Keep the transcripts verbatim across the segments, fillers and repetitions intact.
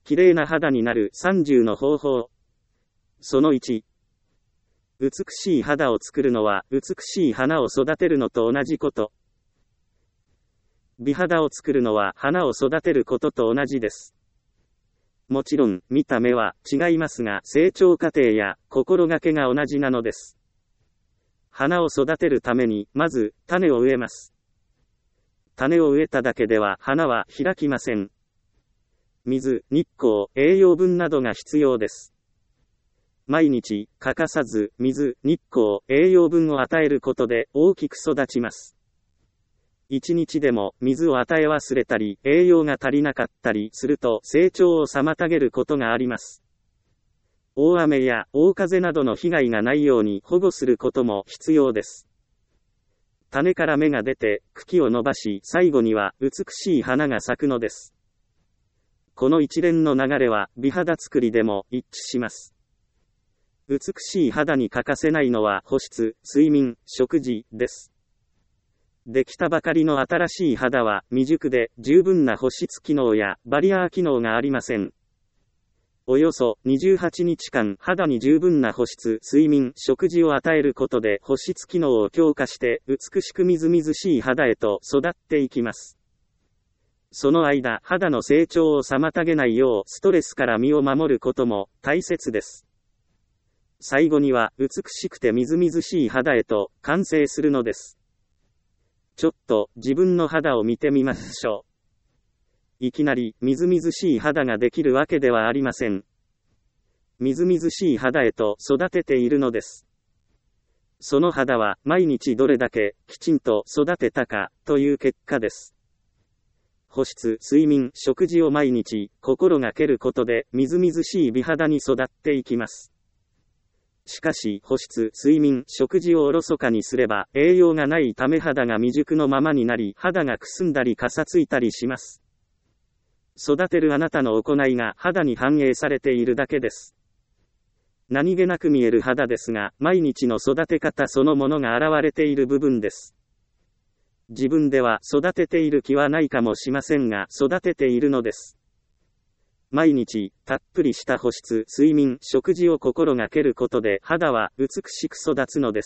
綺麗な肌になるさんじゅうの方法。そのいち。美しい肌を作るのは美しい花を育てるのと同じこと。美肌を作るのは花を育てることと同じです。もちろん、見た目は違いますが、成長過程や心がけが同じなのです。花を育てるために、まず、種を植えます。種を植えただけでは花は開きません。水、日光、栄養分などが必要です。毎日、欠かさず、水、日光、栄養分を与えることで大きく育ちます。一日でも水を与え忘れたり、栄養が足りなかったりすると成長を妨げることがあります。大雨や大風などの被害がないように保護することも必要です。種から芽が出て、茎を伸ばし、最後には美しい花が咲くのです。この一連の流れは美肌作りでも一致します。美しい肌に欠かせないのは保湿、睡眠、食事です。できたばかりの新しい肌は未熟で十分な保湿機能やバリアー機能がありません。およそにじゅうはちにちかん肌に十分な保湿、睡眠、食事を与えることで保湿機能を強化して美しくみずみずしい肌へと育っていきます。その間、肌の成長を妨げないようストレスから身を守ることも大切です。最後には美しくてみずみずしい肌へと完成するのです。ちょっと自分の肌を見てみましょう。いきなりみずみずしい肌ができるわけではありません。みずみずしい肌へと育てているのです。その肌は毎日どれだけきちんと育てたかという結果です。保湿、睡眠、食事を毎日心がけることでみずみずしい美肌に育っていきます。しかし、保湿、睡眠、食事をおろそかにすれば、栄養がないため肌が未熟のままになり、肌がくすんだりかさついたりします。育てるあなたの行いが肌に反映されているだけです。何気なく見える肌ですが、毎日の育て方そのものが現れている部分です。自分では育てている気はないかもしませんが、育てているのです。毎日、たっぷりした保湿、睡眠、食事を心がけることで肌は美しく育つのです。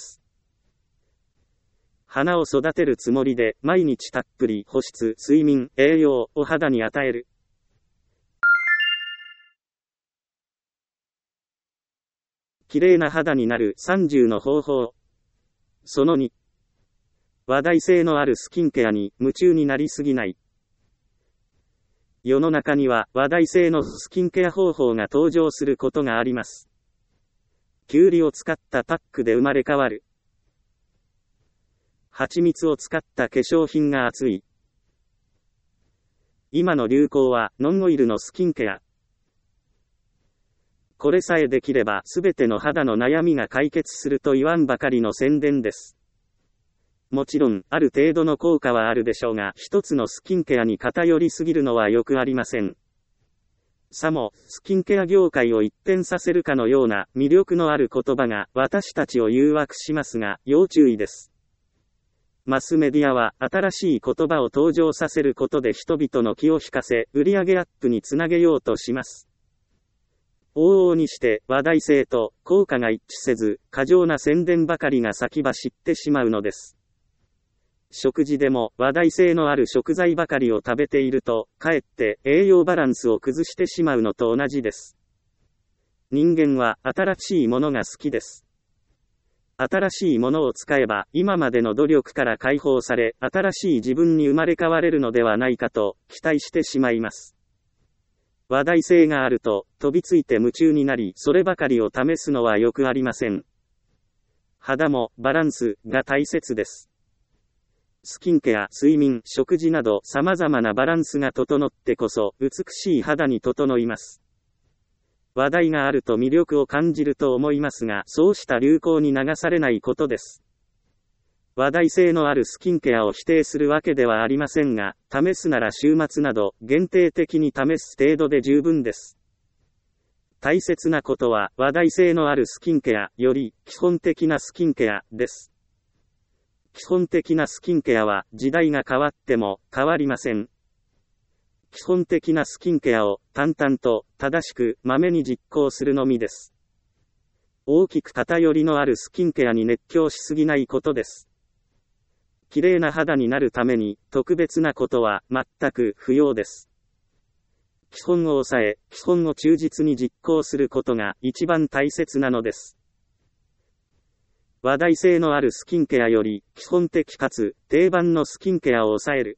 花を育てるつもりで、毎日たっぷり保湿、睡眠、栄養を肌に与える。綺麗な肌になるさんじゅうの方法。そのに。話題性のあるスキンケアに夢中になりすぎない。世の中には話題性のスキンケア方法が登場することがあります。キュウリを使ったパックで生まれ変わる。蜂蜜を使った化粧品が熱い。今の流行はノンオイルのスキンケア。これさえできればすべての肌の悩みが解決すると言わんばかりの宣伝です。もちろん、ある程度の効果はあるでしょうが、一つのスキンケアに偏りすぎるのはよくありません。さも、スキンケア業界を一変させるかのような魅力のある言葉が私たちを誘惑しますが、要注意です。マスメディアは新しい言葉を登場させることで人々の気を引かせ、売上アップにつなげようとします。往々にして話題性と効果が一致せず、過剰な宣伝ばかりが先走ってしまうのです。食事でも話題性のある食材ばかりを食べていると、かえって栄養バランスを崩してしまうのと同じです。人間は新しいものが好きです。新しいものを使えば今までの努力から解放され、新しい自分に生まれ変われるのではないかと期待してしまいます。話題性があると飛びついて夢中になり、そればかりを試すのはよくありません。肌もバランスが大切です。スキンケア、睡眠、食事など様々なバランスが整ってこそ美しい肌に整います。話題があると魅力を感じると思いますが、そうした流行に流されないことです。話題性のあるスキンケアを否定するわけではありませんが、試すなら週末など限定的に試す程度で十分です。大切なことは話題性のあるスキンケアより基本的なスキンケアです。基本的なスキンケアは時代が変わっても変わりません。 基本的なスキンケアを淡々と正しくまめに実行するのみです。大きく偏りのあるスキンケアに熱狂しすぎないことです。綺麗な肌になるために特別なことは全く不要です。基本を抑え、基本を忠実に実行することが一番大切なのです。話題性のあるスキンケアより基本的かつ定番のスキンケアを抑える。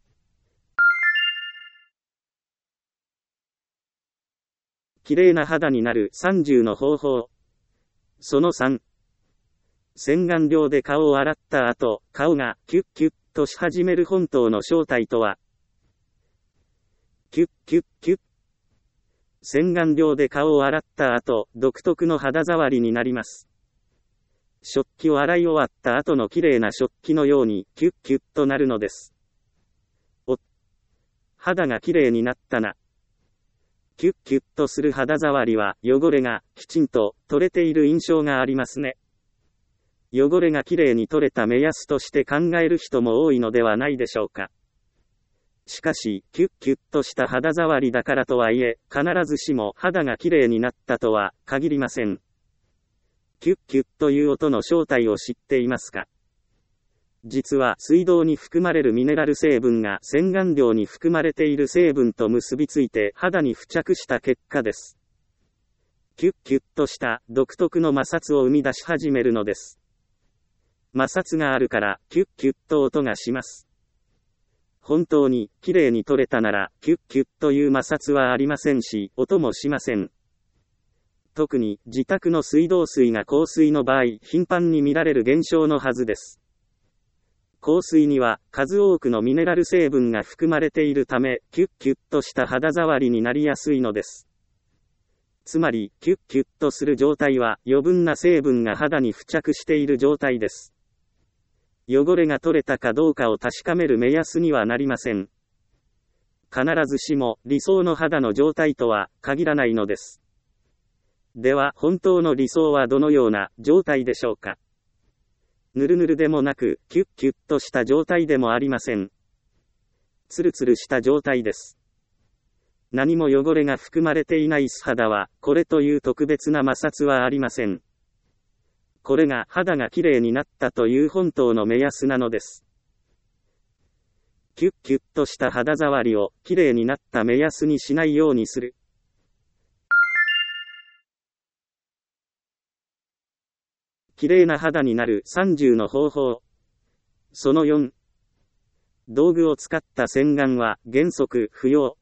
綺麗な肌になるさんじゅうの方法。そのさん。洗顔料で顔を洗った後、顔がキュッキュッとし始める本当の正体とは。キュッキュッキュッ。洗顔料で顔を洗った後、独特の肌触りになります。食器を洗い終わった後の綺麗な食器のようにキュッキュッとなるのです。お、肌が綺麗になったな。キュッキュッとする肌触りは汚れがきちんと取れている印象がありますね。汚れがきれいに取れた目安として考える人も多いのではないでしょうか。しかし、キュッキュッとした肌触りだからとはいえ、必ずしも肌がきれいになったとは限りません。キュッキュッという音の正体を知っていますか？実は水道に含まれるミネラル成分が洗顔料に含まれている成分と結びついて肌に付着した結果です。キュッキュッとした独特の摩擦を生み出し始めるのです。摩擦があるからキュッキュッと音がします。本当に綺麗に取れたならキュッキュッという摩擦はありませんし、音もしません。特に自宅の水道水が硬水の場合、頻繁に見られる現象のはずです。硬水には数多くのミネラル成分が含まれているため、キュッキュッとした肌触りになりやすいのです。つまり、キュッキュッとする状態は余分な成分が肌に付着している状態です。汚れが取れたかどうかを確かめる目安にはなりません。必ずしも理想の肌の状態とは限らないのです。では、本当の理想はどのような状態でしょうか？ぬるぬるでもなく、キュッキュッとした状態でもありません。ツルツルした状態です。何も汚れが含まれていない素肌は、これという特別な摩擦はありません。これが肌がきれいになったという本当の目安なのです。キュッキュッとした肌触りをきれいになった目安にしないようにする。きれいな肌になるさんじゅうの方法。そのよん。道具を使った洗顔は原則不要。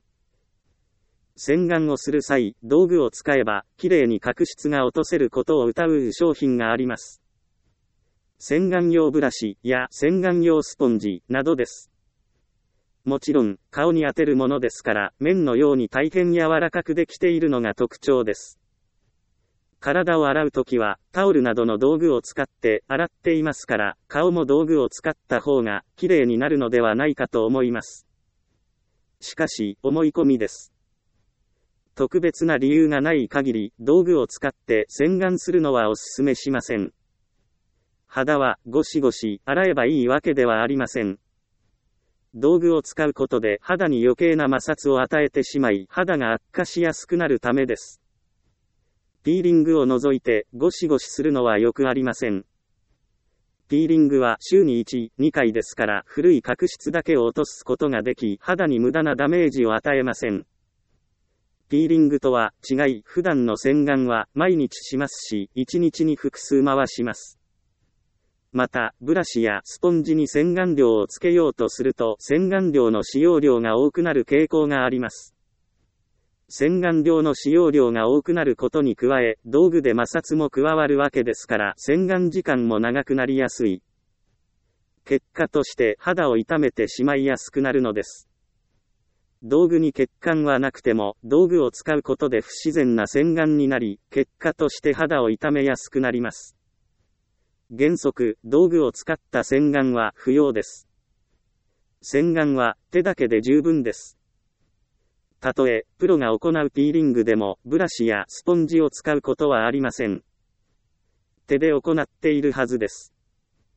洗顔をする際、道具を使えば、きれいに角質が落とせることを謳う商品があります。洗顔用ブラシや洗顔用スポンジなどです。もちろん、顔に当てるものですから、綿のように大変柔らかくできているのが特徴です。体を洗うときは、タオルなどの道具を使って洗っていますから、顔も道具を使った方がきれいになるのではないかと思います。しかし、思い込みです。特別な理由がない限り、道具を使って洗顔するのはお勧めしません。肌はゴシゴシ洗えばいいわけではありません。道具を使うことで肌に余計な摩擦を与えてしまい、肌が悪化しやすくなるためです。ピーリングを除いてゴシゴシするのはよくありません。ピーリングは週にいち、にかいですから古い角質だけを落とすことができ、肌に無駄なダメージを与えません。ピーリングとは違い、普段の洗顔は毎日しますし、いちにちに複数回します。また、ブラシやスポンジに洗顔料をつけようとすると、洗顔料の使用量が多くなる傾向があります。洗顔料の使用量が多くなることに加え、道具で摩擦も加わるわけですから、洗顔時間も長くなりやすい。結果として肌を痛めてしまいやすくなるのです。道具に血管はなくても、道具を使うことで不自然な洗顔になり、結果として肌を痛めやすくなります。原則、道具を使った洗顔は不要です。洗顔は手だけで十分です。たとえ、プロが行うピーリングでも、ブラシやスポンジを使うことはありません。手で行っているはずです。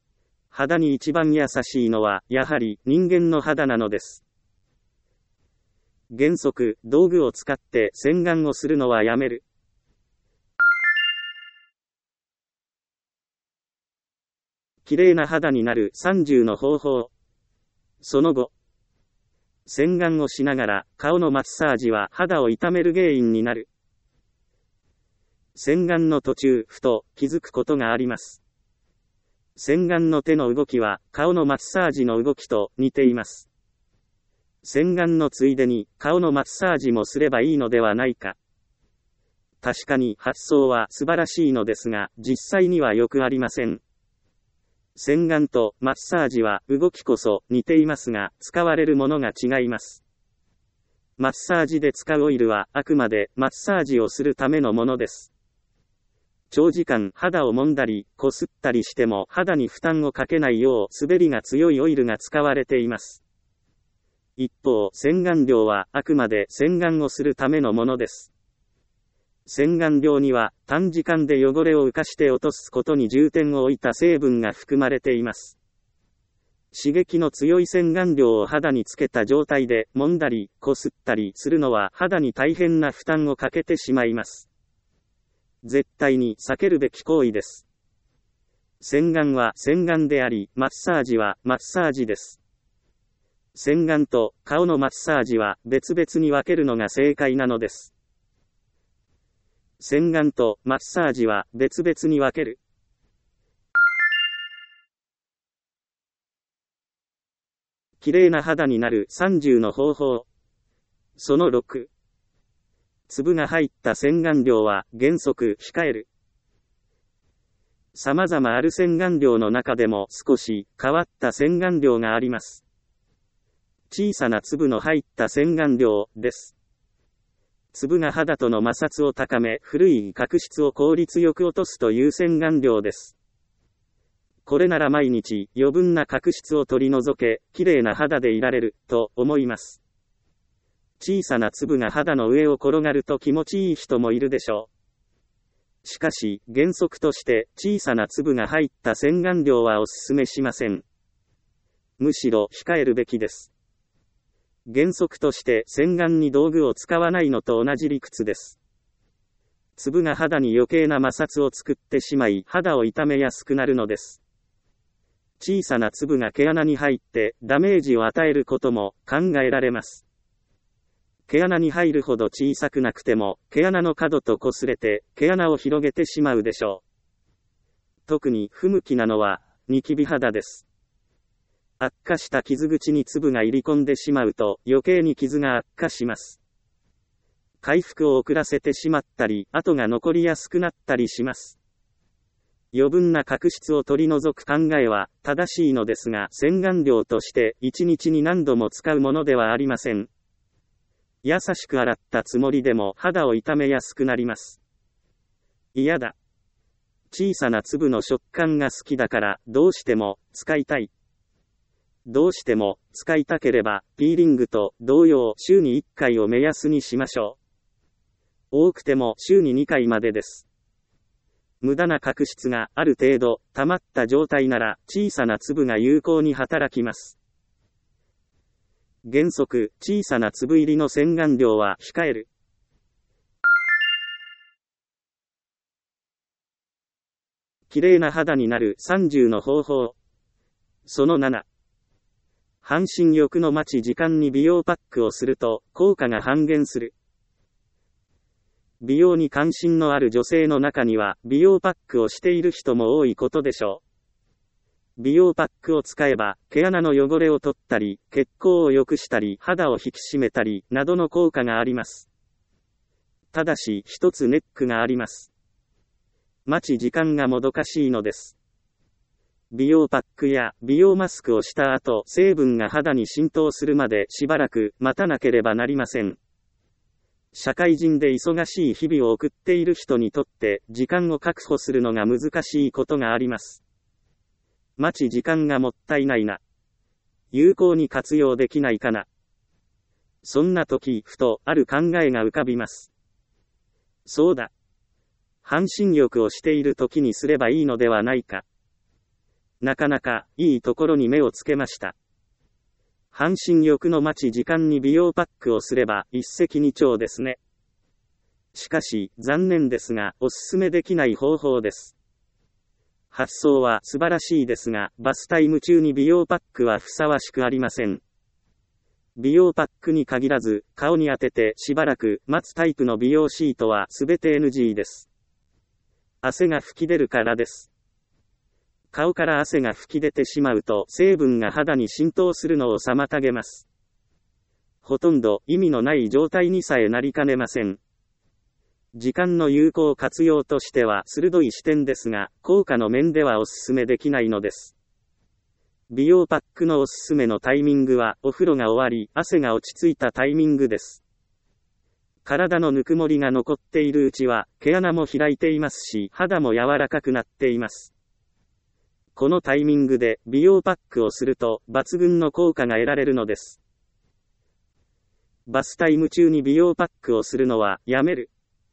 肌に一番優しいのは、やはり人間の肌なのです。 原則、道具を使って洗顔をするのはやめる。綺麗な肌になるさんじゅうの方法。その後、洗顔をしながら顔のマッサージは肌を痛める原因になる。洗顔の途中、ふと気づくことがあります。洗顔の手の動きは顔のマッサージの動きと似ています。洗顔のついでに顔のマッサージもすればいいのではないか。確かに発想は素晴らしいのですが、実際にはよくありません。洗顔とマッサージは動きこそ似ていますが、使われるものが違います。マッサージで使うオイルはあくまでマッサージをするためのものです。長時間肌を揉んだり、こすったりしても肌に負担をかけないよう滑りが強いオイルが使われています。一方、洗顔料はあくまで洗顔をするためのものです。洗顔料には短時間で汚れを浮かして落とすことに重点を置いた成分が含まれています。刺激の強い洗顔料を肌につけた状態で揉んだり、こすったりするのは肌に大変な負担をかけてしまいます。絶対に避けるべき行為です。洗顔は洗顔であり、マッサージはマッサージです。洗顔と顔のマッサージは別々に分けるのが正解なのです。洗顔とマッサージは別々に分ける。綺麗な肌になるさんじゅうの方法。そのろく。粒が入った洗顔料は原則控える。様々ある洗顔料の中でも少し変わった洗顔料があります。小さな粒の入った洗顔料です。粒が肌との摩擦を高め、古い角質を効率よく落とすという洗顔料です。これなら毎日余分な角質を取り除け、綺麗な肌でいられる、と思います。小さな粒が肌の上を転がると気持ちいい人もいるでしょう。しかし、原則として小さな粒が入った洗顔料はおすすめしません。むしろ控えるべきです。原則として洗顔に道具を使わないのと同じ理屈です。粒が肌に余計な摩擦を作ってしまい、肌を痛めやすくなるのです。小さな粒が毛穴に入ってダメージを与えることも考えられます。毛穴に入るほど小さくなくても、毛穴の角と擦れて毛穴を広げてしまうでしょう。特に不向きなのはニキビ肌です。悪化した傷口に粒が入り込んでしまうと余計に傷が悪化します。回復を遅らせてしまったり、跡が残りやすくなったりします。余分な角質を取り除く考えは正しいのですが、洗顔料としていちにちに何度も使うものではありません。優しく洗ったつもりでも肌を痛めやすくなります。嫌だ。小さな粒の食感が好きだからどうしても使いたい。どうしても使いたければピーリングと同様週にいっかいを目安にしましょう。多くても週ににかいまでです。無駄な角質がある程度溜まった状態なら小さな粒が有効に働きます。原則、小さな粒入りの洗顔料は控える。綺麗な肌になるさんじゅうの方法。そのなな。半身浴の待ち時間に美容パックをすると効果が半減する。美容に関心のある女性の中には美容パックをしている人も多いことでしょう。美容パックを使えば毛穴の汚れを取ったり、血行を良くしたり、肌を引き締めたりなどの効果があります。ただし一つネックがあります。待ち時間がもどかしいのです。美容パックや美容マスクをした後、成分が肌に浸透するまでしばらく待たなければなりません。社会人で忙しい日々を送っている人にとって時間を確保するのが難しいことがあります。待ち時間がもったいないな。有効に活用できないかな。そんな時、ふとある考えが浮かびます。そうだ。半身浴をしている時にすればいいのではないか。なかなかいいところに目をつけました。 半身浴の待ち時間に美容パックをすれば一石二鳥ですね。しかし、残念ですが、おすすめできない方法です。発想は素晴らしいですが、バスタイム中に美容パックはふさわしくありません。美容パックに限らず、顔に当ててしばらく待つタイプの美容シートはすべて エヌジー です。汗が吹き出るからです。顔から汗が吹き出てしまうと成分が肌に浸透するのを妨げます。ほとんど意味のない状態にさえなりかねません。時間の有効活用としては鋭い視点ですが、効果の面ではお勧めできないのです。美容パックのおすすめのタイミングはお風呂が終わり、汗が落ち着いたタイミングです。体のぬくもりが残っているうちは毛穴も開いていますし、肌も柔らかくなっています。このタイミングで美容パックをすると抜群の効果が得られるのです。バスタイム中に美容パックをするのはやめる。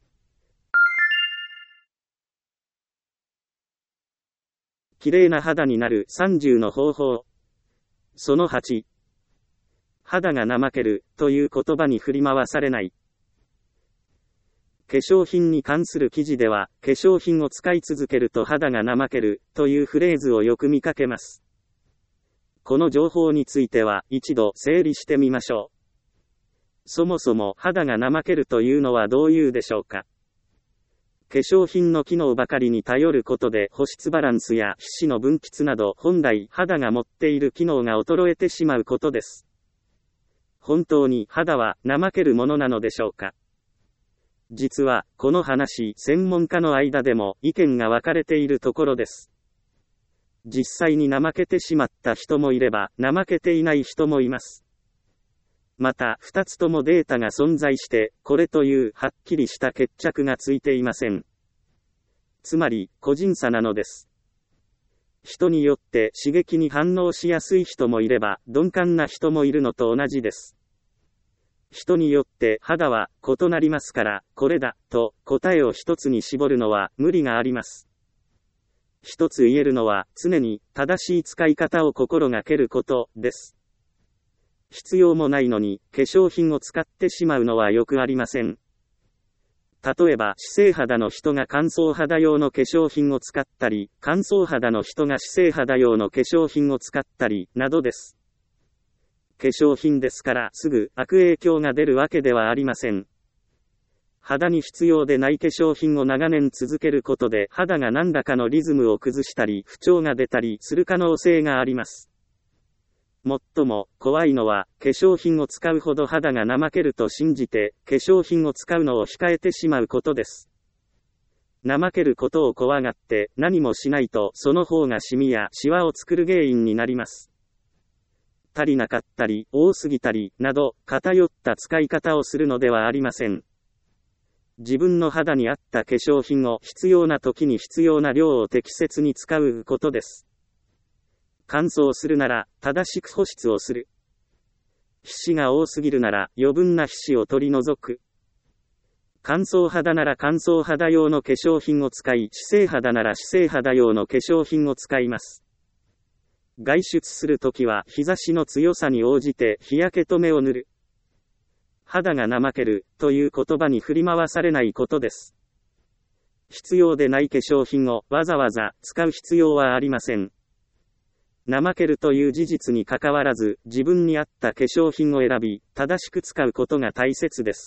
綺麗な肌になるさんじゅうの方法。そのはち。肌が怠けるという言葉に振り回されない。化粧品に関する記事では、化粧品を使い続けると肌が怠けるというフレーズをよく見かけます。この情報については一度整理してみましょう。そもそも肌が怠けるというのはどういうでしょうか。化粧品の機能ばかりに頼ることで保湿バランスや皮脂の分泌など本来肌が持っている機能が衰えてしまうことです。本当に肌は怠けるものなのでしょうか。実は、この話、専門家の間でも意見が分かれているところです。実際に怠けてしまった人もいれば、怠けていない人もいます。また、二つともデータが存在して、これというはっきりした決着がついていません。つまり、個人差なのです。人によって刺激に反応しやすい人もいれば、鈍感な人もいるのと同じです。人によって肌は異なりますから、これだと答えを一つに絞るのは無理があります。一つ言えるのは常に正しい使い方を心がけることです。必要もないのに化粧品を使ってしまうのはよくありません。例えば脂性肌の人が乾燥肌用の化粧品を使ったり、乾燥肌の人が脂性肌用の化粧品を使ったり、などです。化粧品ですからすぐ悪影響が出るわけではありません。肌に必要でない化粧品を長年続けることで肌が何らかのリズムを崩したり不調が出たりする可能性があります。もっとも怖いのは化粧品を使うほど肌が怠けると信じて化粧品を使うのを控えてしまうことです。怠けることを怖がって何もしないとその方がシミやシワを作る原因になります。足りなかったり、多すぎたり、など、偏った使い方をするのではありません。自分の肌に合った化粧品を必要な時に必要な量を適切に使うことです。乾燥するなら、正しく保湿をする。皮脂が多すぎるなら、余分な皮脂を取り除く。乾燥肌なら乾燥肌用の化粧品を使い、脂性肌なら脂性肌用の化粧品を使います。外出するときは日差しの強さに応じて日焼け止めを塗る。肌が怠けるという言葉に振り回されないことです。必要でない化粧品をわざわざ使う必要はありません。怠けるという事実にかかわらず自分に合った化粧品を選び正しく使うことが大切です。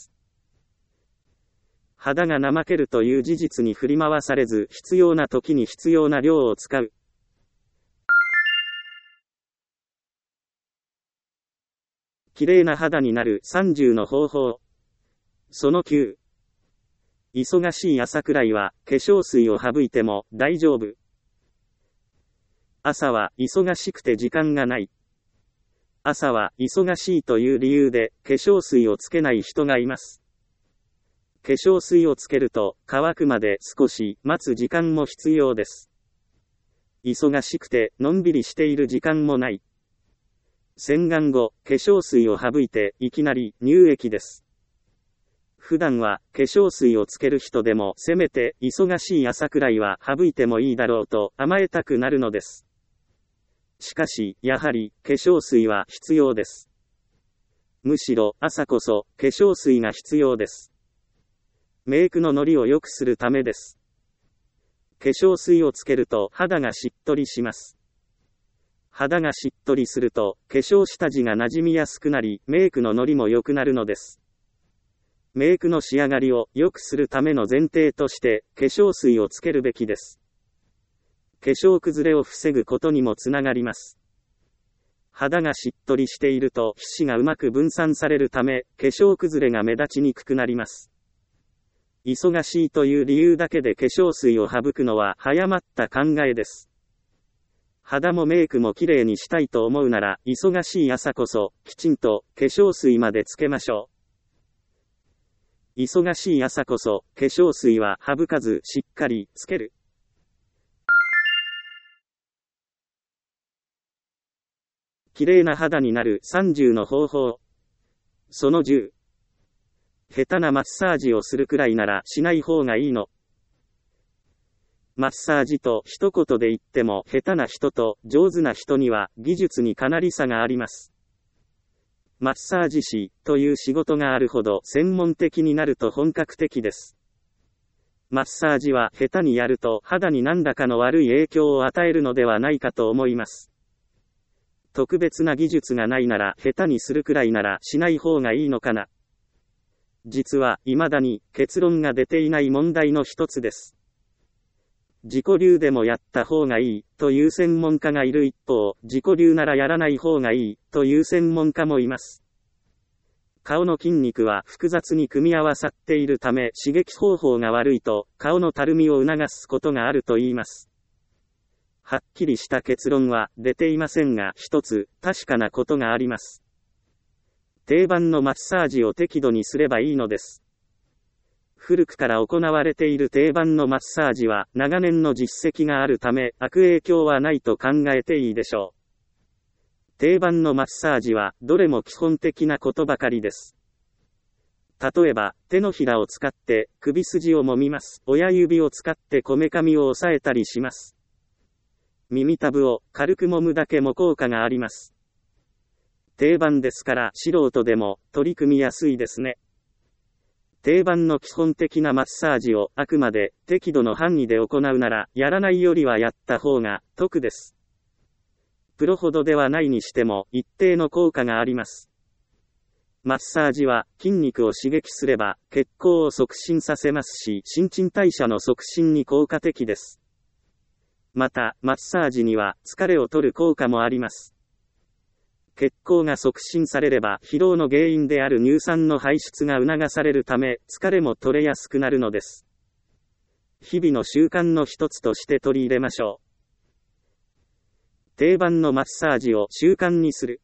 肌が怠けるという事実に振り回されず必要な時に必要な量を使う。綺麗な肌になるさんじゅうの方法。そのきゅう。忙しい朝くらいは化粧水を省いても大丈夫。朝は忙しくて時間がない。朝は忙しいという理由で化粧水をつけない人がいます。化粧水をつけると乾くまで少し待つ時間も必要です。忙しくてのんびりしている時間もない。洗顔後、化粧水を省いていきなり乳液です。普段は化粧水をつける人でもせめて忙しい朝くらいは省いてもいいだろうと甘えたくなるのです。 しかし、やはり、化粧水は必要です。むしろ、朝こそ、化粧水が必要です。メイクのノリを良くするためです。化粧水をつけると肌がしっとりします。肌がしっとりすると、化粧下地が馴染みやすくなり、メイクのノリも良くなるのです。メイクの仕上がりを良くするための前提として、化粧水をつけるべきです。化粧崩れを防ぐことにもつながります。肌がしっとりしていると皮脂がうまく分散されるため、化粧崩れが目立ちにくくなります。忙しいという理由だけで化粧水を省くのは早まった考えです。肌もメイクもきれいにしたいと思うなら、忙しい朝こそ、きちんと化粧水までつけましょう。忙しい朝こそ、化粧水は省かずしっかりつける。きれいな肌になるさんじゅうの方法。そのじゅう。下手なマッサージをするくらいならしない方がいいの。マッサージと一言で言っても下手な人と上手な人には技術にかなり差があります。マッサージ師という仕事があるほど専門的になると本格的です。マッサージは下手にやると肌に何らかの悪い影響を与えるのではないかと思います。特別な技術がないなら下手にするくらいならしない方がいいのかな。実は、未だに結論が出ていない問題の一つです。自己流でもやった方がいいという専門家がいる一方、自己流ならやらない方がいいという専門家もいます。顔の筋肉は複雑に組み合わさっているため刺激方法が悪いと顔のたるみを促すことがあると言います。はっきりした結論は出ていませんが、一つ確かなことがあります。定番のマッサージを適度にすればいいのです。古くから行われている定番のマッサージは長年の実績があるため悪影響はないと考えていいでしょう。定番のマッサージはどれも基本的なことばかりです。例えば、手のひらを使って首筋を揉みます。親指を使ってこめかみを押さえたりします。耳たぶを軽く揉むだけも効果があります。定番ですから素人でも取り組みやすいですね。定番の基本的なマッサージをあくまで適度の範囲で行うならやらないよりはやった方が得です。プロほどではないにしても一定の効果があります。マッサージは筋肉を刺激すれば血行を促進させますし新陳代謝の促進に効果的です。またマッサージには疲れを取る効果もあります。血行が促進されれば疲労の原因である乳酸の排出が促されるため疲れも取れやすくなるのです。日々の習慣の一つとして取り入れましょう。定番のマッサージを習慣にする。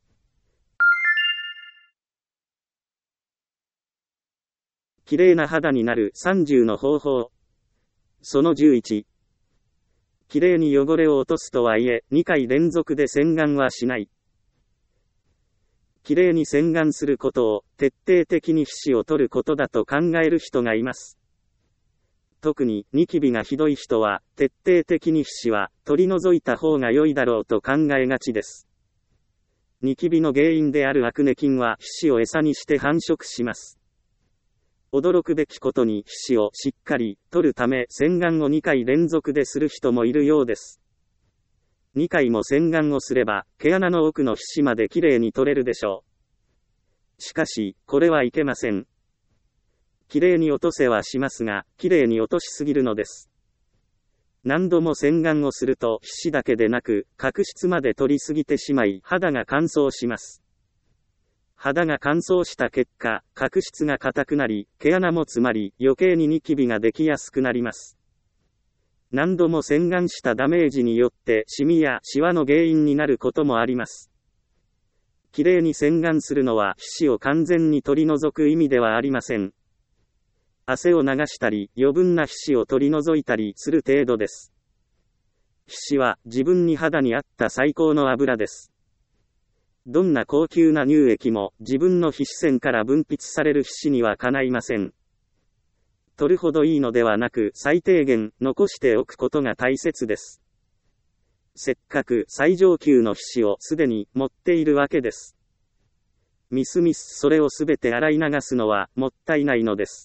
きれいな肌になるさんじゅうの方法。そのじゅういち。きれいに汚れを落とすとはいえにかい連続で洗顔はしない。きれいに洗顔することを徹底的に皮脂を取ることだと考える人がいます。特にニキビがひどい人は徹底的に皮脂は取り除いた方が良いだろうと考えがちです。ニキビの原因であるアクネ菌は皮脂を餌にして繁殖します。驚くべきことに皮脂をしっかり取るため洗顔をにかい連続でする人もいるようです。にかいも洗顔をすれば毛穴の奥の皮脂まできれいに取れるでしょう。しかし、これはいけません。きれいに落とせはしますが、きれいに落としすぎるのです。何度も洗顔をすると皮脂だけでなく角質まで取りすぎてしまい肌が乾燥します。肌が乾燥した結果、角質が硬くなり、毛穴も詰まり、余計にニキビができやすくなります。何度も洗顔したダメージによってシミやシワの原因になることもあります。きれいに洗顔するのは皮脂を完全に取り除く意味ではありません。汗を流したり、余分な皮脂を取り除いたりする程度です。皮脂は自分に肌に合った最高の油です。どんな高級な乳液も自分の皮脂腺から分泌される皮脂にはかないません。取るほどいいのではなく最低限残しておくことが大切です。 せっかく最上級の皮脂をすでに持っているわけです。みすみすそれをすべて洗い流すのはもったいないのです。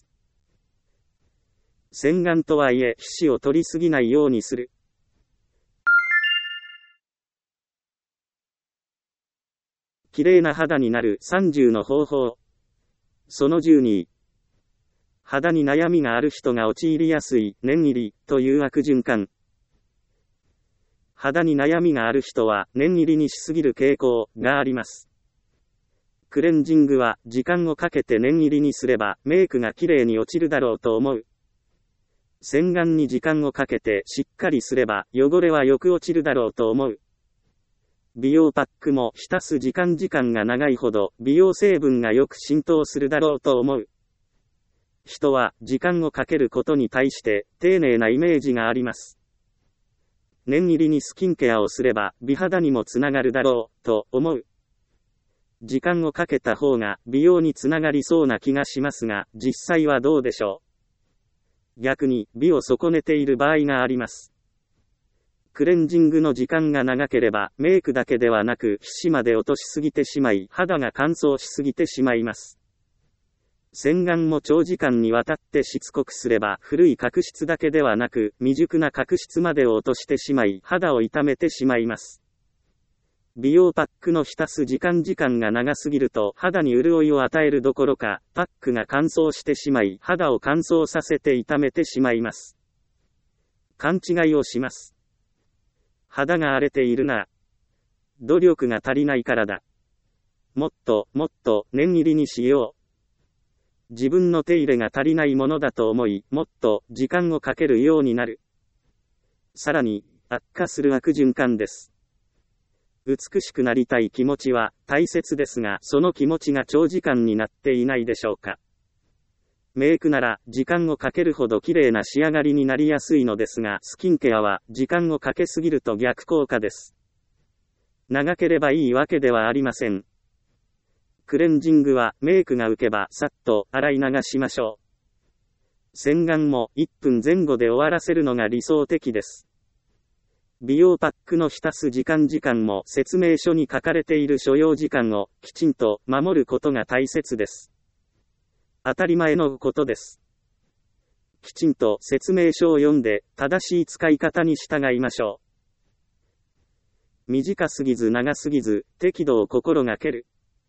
洗顔とはいえ皮脂を取りすぎないようにする。綺麗な肌になるさんじゅうの方法。そのじゅうに。肌に悩みがある人が陥りやすい念入りという悪循環。肌に悩みがある人は念入りにしすぎる傾向があります。クレンジングは時間をかけて念入りにすればメイクが綺麗に落ちるだろうと思う。洗顔に時間をかけてしっかりすれば汚れはよく落ちるだろうと思う。美容パックも浸す時間時間が長いほど美容成分がよく浸透するだろうと思う。人は時間をかけることに対して丁寧なイメージがあります。念入りにスキンケアをすれば美肌にもつながるだろうと思う。時間をかけた方が美容につながりそうな気がしますが、実際はどうでしょう。逆に美を損ねている場合があります。クレンジングの時間が長ければメイクだけではなく皮脂まで落としすぎてしまい肌が乾燥しすぎてしまいます。洗顔も長時間にわたってしつこくすれば古い角質だけではなく未熟な角質までを落としてしまい肌を傷めてしまいます。美容パックの浸す時間時間が長すぎると肌に潤いを与えるどころかパックが乾燥してしまい肌を乾燥させて傷めてしまいます。勘違いをします。肌が荒れているな。努力が足りないからだ。もっともっと念入りにしよう。自分の手入れが足りないものだと思い、もっと時間をかけるようになる。さらに、悪化する悪循環です。美しくなりたい気持ちは大切ですが、その気持ちが長時間になっていないでしょうか。メイクなら時間をかけるほど綺麗な仕上がりになりやすいのですが、スキンケアは時間をかけすぎると逆効果です。長ければいいわけではありません。クレンジングはメイクが浮けばさっと洗い流しましょう。洗顔もいっぷんぜん後で終わらせるのが理想的です。美容パックの浸す時間時間も説明書に書かれている所要時間をきちんと守ることが大切です。当たり前のことです。きちんと説明書を読んで正しい使い方に従いましょう。短すぎず長すぎず適度を心がける。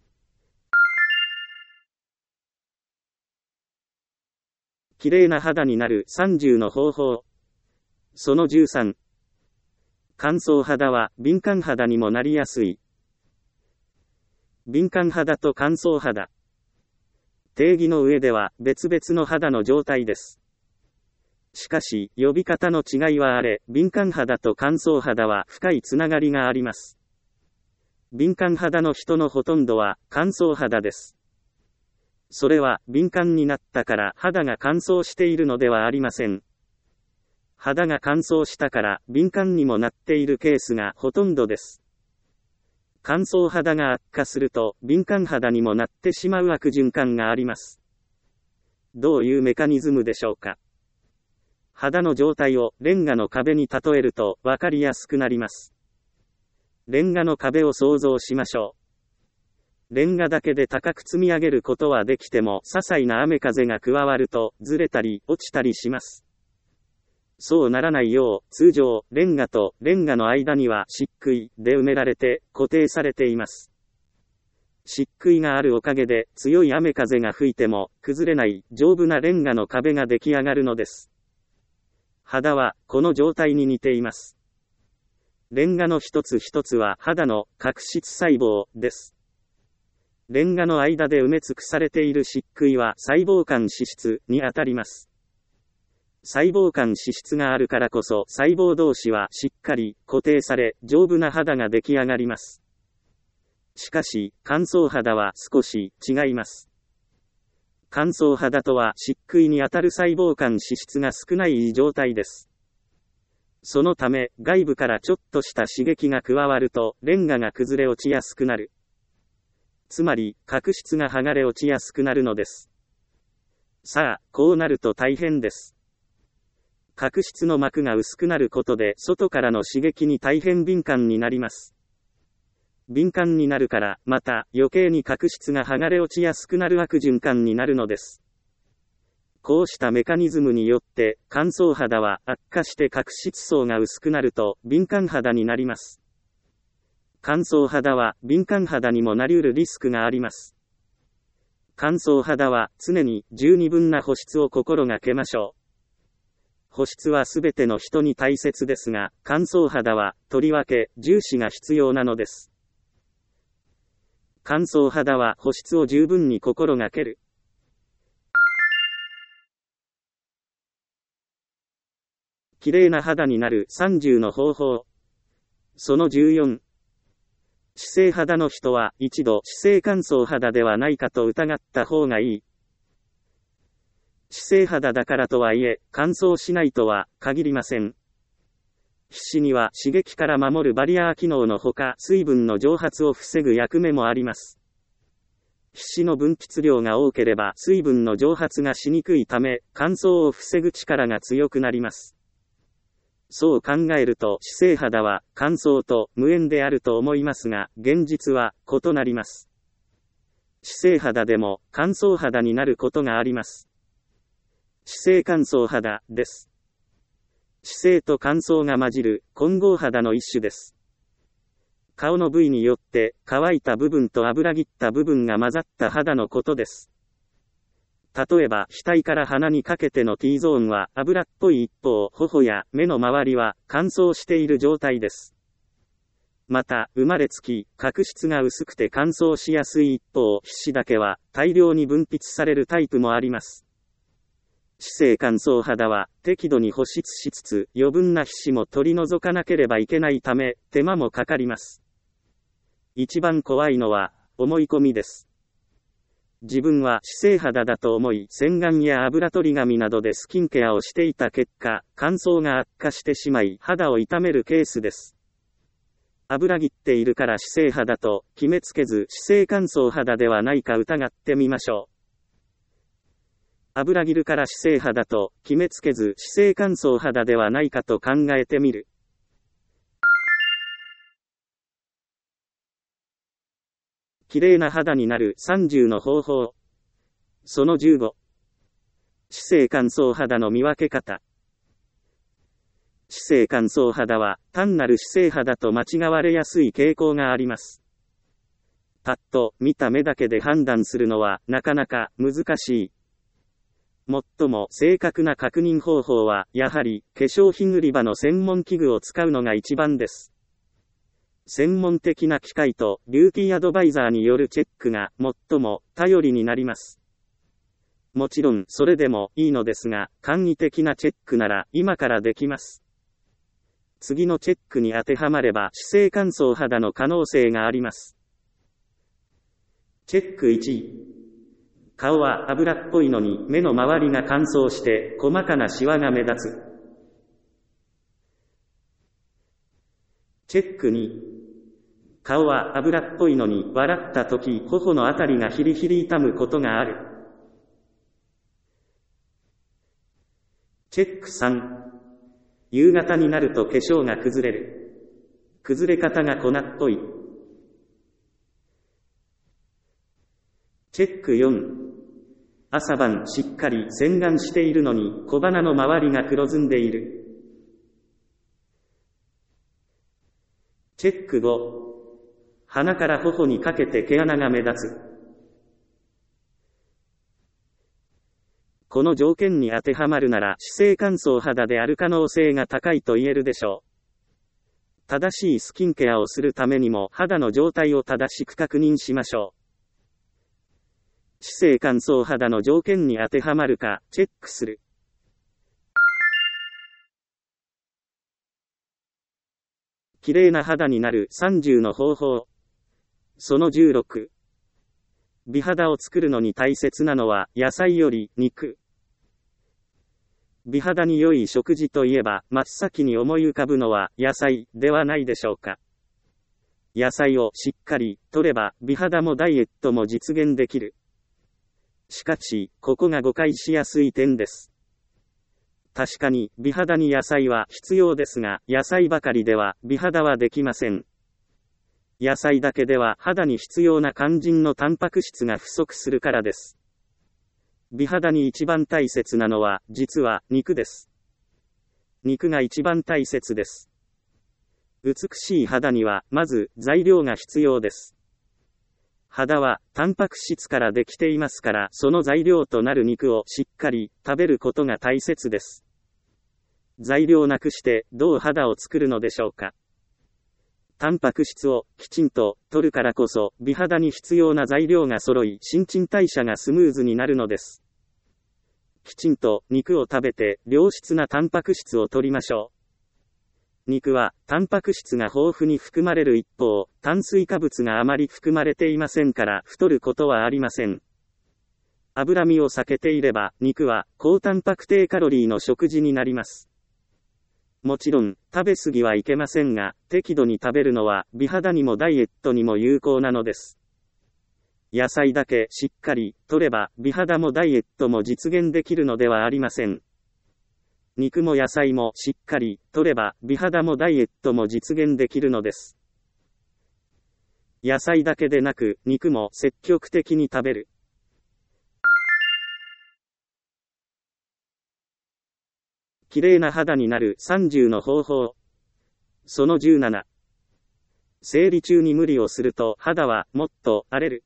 綺麗な肌になるさんじゅうの方法。そのじゅうさん。乾燥肌は敏感肌にもなりやすい。敏感肌と乾燥肌。定義の上では別々の肌の状態です。しかし、呼び方の違いはあれ、敏感肌と乾燥肌は深いつながりがあります。敏感肌の人のほとんどは乾燥肌です。それは敏感になったから肌が乾燥しているのではありません。肌が乾燥したから敏感にもなっているケースがほとんどです。乾燥肌が悪化すると敏感肌にもなってしまう悪循環があります。どういうメカニズムでしょうか。肌の状態をレンガの壁に例えると分かりやすくなります。レンガの壁を想像しましょう。レンガだけで高く積み上げることはできても、些細な雨風が加わるとずれたり落ちたりします。そうならないよう、通常、レンガとレンガの間には漆喰で埋められて固定されています。漆喰があるおかげで強い雨風が吹いても崩れない丈夫なレンガの壁が出来上がるのです。肌はこの状態に似ています。レンガの一つ一つは肌の角質細胞です。レンガの間で埋め尽くされている漆喰は細胞間脂質にあたります。細胞間脂質があるからこそ細胞同士はしっかり固定され丈夫な肌が出来上がります。しかし乾燥肌は少し違います。乾燥肌とは漆喰にあたる細胞間脂質が少ない状態です。そのため外部からちょっとした刺激が加わるとレンガが崩れ落ちやすくなる。つまり角質が剥がれ落ちやすくなるのです。さあこうなると大変です。 角質の膜が薄くなることで外からの刺激に大変敏感になります。敏感になるから、また余計に角質が剥がれ落ちやすくなる悪循環になるのです。こうしたメカニズムによって、乾燥肌は悪化して角質層が薄くなると敏感肌になります。乾燥肌は敏感肌にもなり得るリスクがあります。乾燥肌は常に十二分な保湿を心がけましょう。保湿はすべての人に大切ですが、乾燥肌はとりわけ重視が必要なのです。乾燥肌は保湿を十分に心がける。綺麗な肌になるさんじゅうの方法。そのじゅうよん。脂性肌の人は一度脂性乾燥肌ではないかと疑った方がいい。脂性肌だからとはいえ、乾燥しないとは限りません。皮脂には刺激から守るバリアー機能のほか、水分の蒸発を防ぐ役目もあります。皮脂の分泌量が多ければ水分の蒸発がしにくいため、乾燥を防ぐ力が強くなります。そう考えると脂性肌は乾燥と無縁であると思いますが、現実は異なります。脂性肌でも乾燥肌になることがあります。脂性乾燥肌です。脂性と乾燥が混じる混合肌の一種です。顔の部位によって乾いた部分と油ぎった部分が混ざった肌のことです。例えば額から鼻にかけての T ゾーンは油っぽい一方、頬や目の周りは乾燥している状態です。また、生まれつき角質が薄くて乾燥しやすい一方、皮脂だけは大量に分泌されるタイプもあります。脂性乾燥肌は適度に保湿しつつ余分な皮脂も取り除かなければいけないため手間もかかります。一番怖いのは思い込みです。自分は脂性肌だと思い洗顔や油取り紙などでスキンケアをしていた結果、乾燥が悪化してしまい肌を傷めるケースです。油ぎっているから脂性肌と決めつけず脂性乾燥肌ではないか疑ってみましょう。油ぎるから脂性肌と決めつけず脂性乾燥肌ではないかと考えてみる。綺麗な肌になるさんじゅうの方法。そのじゅうご。脂性乾燥肌の見分け方。脂性乾燥肌は単なる脂性肌と間違われやすい傾向があります。パッと見た目だけで判断するのはなかなか難しい。最も正確な確認方法は、やはり、化粧品売り場の専門器具を使うのが一番です。専門的な機械と、ビューティーアドバイザーによるチェックが、最も頼りになります。もちろん、それでもいいのですが、簡易的なチェックなら、今からできます。次のチェックに当てはまれば、脂性乾燥肌の可能性があります。チェックいち。顔は油っぽいのに目の周りが乾燥して細かなシワが目立つ。チェックに。顔は油っぽいのに笑った時頬のあたりがヒリヒリ痛むことがある。チェックさん。夕方になると化粧が崩れる。崩れ方が粉っぽい。チェックよん。朝晩しっかり洗顔しているのに小鼻の周りが黒ずんでいる。チェックご。鼻から頬にかけて毛穴が目立つ。この条件に当てはまるなら脂性乾燥肌である可能性が高いと言えるでしょう。正しいスキンケアをするためにも肌の状態を正しく確認しましょう。脂性乾燥肌の条件に当てはまるかチェックする。綺麗な肌になるさんじゅうの方法。そのじゅうろく。美肌を作るのに大切なのは野菜より肉。美肌に良い食事といえば真っ先に思い浮かぶのは野菜ではないでしょうか。野菜をしっかり摂れば美肌もダイエットも実現できる。しかし、ここが誤解しやすい点です。 確かに、美肌に野菜は必要ですが、野菜ばかりでは美肌はできません。野菜だけでは肌に必要な肝心のタンパク質が不足するからです。美肌に一番大切なのは、実は肉です。肉が一番大切です。美しい肌には、まず材料が必要です。肌はタンパク質からできていますから、その材料となる肉をしっかり食べることが大切です。材料なくしてどう肌を作るのでしょうか。タンパク質をきちんと摂るからこそ、美肌に必要な材料が揃い、新陳代謝がスムーズになるのです。きちんと肉を食べて良質なタンパク質を摂りましょう。肉はタンパク質が豊富に含まれる一方、炭水化物があまり含まれていませんから太ることはありません。脂身を避けていれば、肉は高タンパク低カロリーの食事になります。もちろん、食べ過ぎはいけませんが、適度に食べるのは美肌にもダイエットにも有効なのです。野菜だけしっかり摂れば、美肌もダイエットも実現できるのではありません。肉も野菜もしっかり摂れば、美肌もダイエットも実現できるのです。野菜だけでなく、肉も積極的に食べる。綺麗な肌になるさんじゅうの方法。そのじゅうなな。生理中に無理をすると肌はもっと荒れる。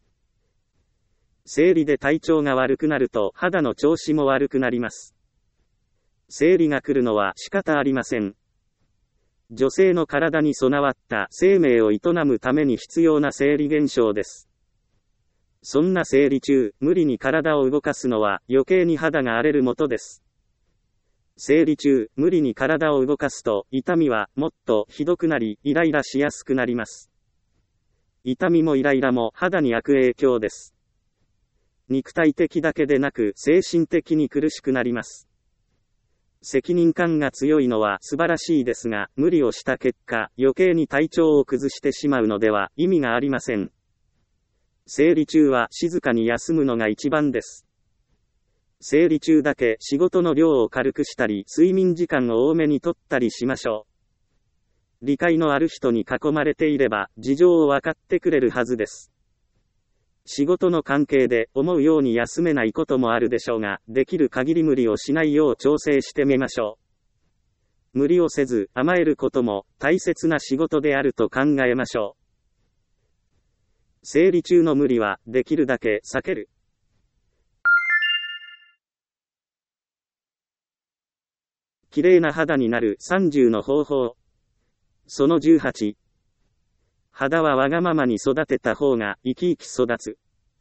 生理で体調が悪くなると肌の調子も悪くなります。生理が来るのは仕方ありません。女性の体に備わった生命を営むために必要な生理現象です。そんな生理中、無理に体を動かすのは余計に肌が荒れるもとです。生理中、無理に体を動かすと、痛みはもっとひどくなり、イライラしやすくなります。痛みもイライラも肌に悪影響です。肉体的だけでなく、精神的に苦しくなります。責任感が強いのは素晴らしいですが、無理をした結果、余計に体調を崩してしまうのでは意味がありません。生理中は静かに休むのが一番です。生理中だけ仕事の量を軽くしたり、睡眠時間を多めにとったりしましょう。理解のある人に囲まれていれば、事情を分かってくれるはずです。仕事の関係で思うように休めないこともあるでしょうが、できる限り無理をしないよう調整してみましょう。無理をせず甘えることも大切な仕事であると考えましょう。生理中の無理はできるだけ避ける。綺麗な肌になるさんじゅうの方法。そのじゅうはち。肌はわがままに育てた方が生き生き育つ。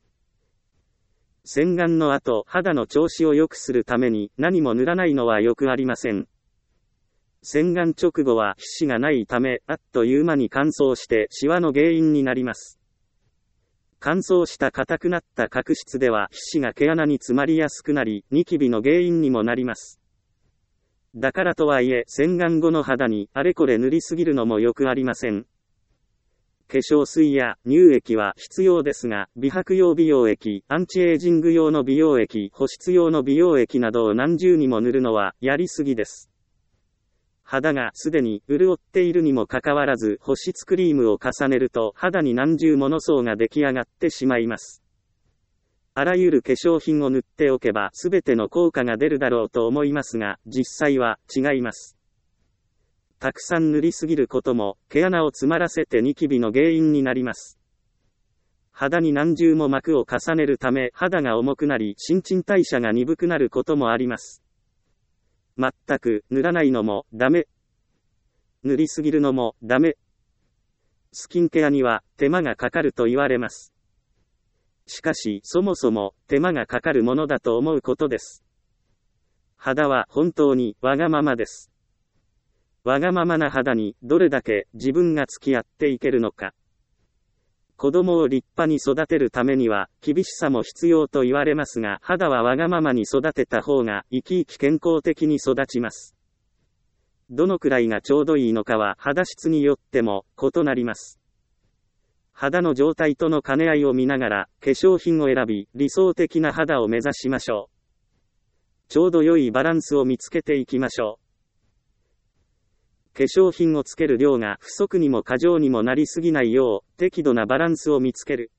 洗顔の後、肌の調子を良くするために何も塗らないのはよくありません。洗顔直後は皮脂がないため、あっという間に乾燥してシワの原因になります。乾燥した硬くなった角質では皮脂が毛穴に詰まりやすくなり、ニキビの原因にもなります。だからとはいえ、洗顔後の肌にあれこれ塗りすぎるのもよくありません。化粧水や乳液は必要ですが、美白用美容液、アンチエイジング用の美容液、保湿用の美容液などを何重にも塗るのはやりすぎです。肌がすでに潤っているにもかかわらず、保湿クリームを重ねると肌に何重もの層が出来上がってしまいます。あらゆる化粧品を塗っておけば全ての効果が出るだろうと思いますが、実際は違います。たくさん塗りすぎることも毛穴を詰まらせてニキビの原因になります。肌に何重も膜を重ねるため肌が重くなり新陳代謝が鈍くなることもあります。全く塗らないのもダメ。塗りすぎるのもダメ。スキンケアには手間がかかると言われます。しかし、そもそも手間がかかるものだと思うことです。肌は本当にわがままです。わがままな肌にどれだけ自分が付き合っていけるのか。子供を立派に育てるためには厳しさも必要と言われますが、肌はわがままに育てた方が生き生き健康的に育ちます。どのくらいがちょうどいいのかは肌質によっても異なります。肌の状態との兼ね合いを見ながら化粧品を選び、理想的な肌を目指しましょちょうど良いバランスを見つけていきましょう。化粧品をつける量が不足にも過剰にもなりすぎないよう、適度なバランスを見つける。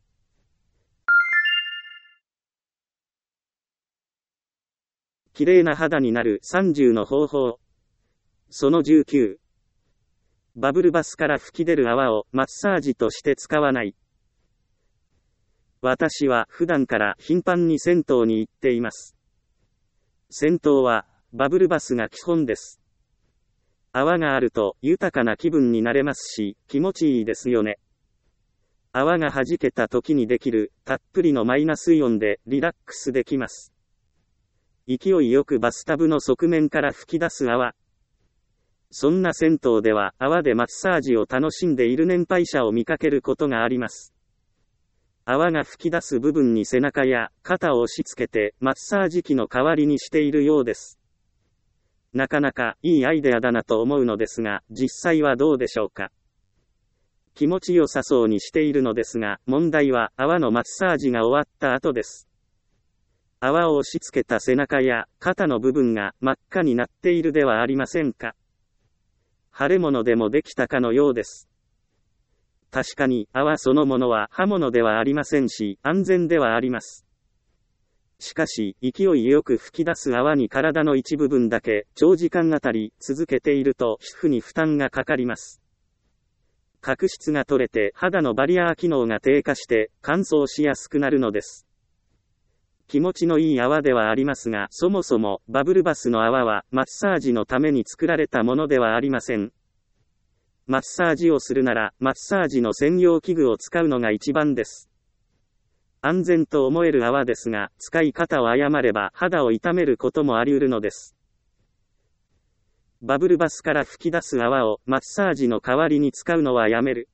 綺麗な肌になるさんじゅうの方法。そのじゅうきゅう。バブルバスから吹き出る泡をマッサージとして使わない。私は普段から頻繁に銭湯に行っています。銭湯はバブルバスが基本です。泡があると豊かな気分になれますし、気持ちいいですよね。泡が弾けた時にできるたっぷりのマイナスイオンでリラックスできます。勢いよくバスタブの側面から吹き出す泡。そんな銭湯では泡でマッサージを楽しんでいる年配者を見かけることがあります。泡が吹き出す部分に背中や肩を押し付けてマッサージ機の代わりにしているようです。なかなかいいアイデアだなと思うのですが、実際はどうでしょうか。気持ちよさそうにしているのですが、問題は泡のマッサージが終わった後です。泡を押し付けた背中や肩の部分が真っ赤になっているではありませんか。腫れ物でもできたかのようです。確かに泡そのものは刃物ではありませんし、安全ではあります。しかし、勢いよく吹き出す泡に体の一部分だけ長時間あたり続けていると皮膚に負担がかかります。角質が取れて肌のバリアー機能が低下して乾燥しやすくなるのです。気持ちのいい泡ではありますが、そもそもバブルバスの泡はマッサージのために作られたものではありません。マッサージをするならマッサージの専用器具を使うのが一番です。安全と思える泡ですが、使い方を誤れば肌を痛めることもあり得るのです。バブルバスから吹き出す泡をマッサージの代わりに使うのはやめる。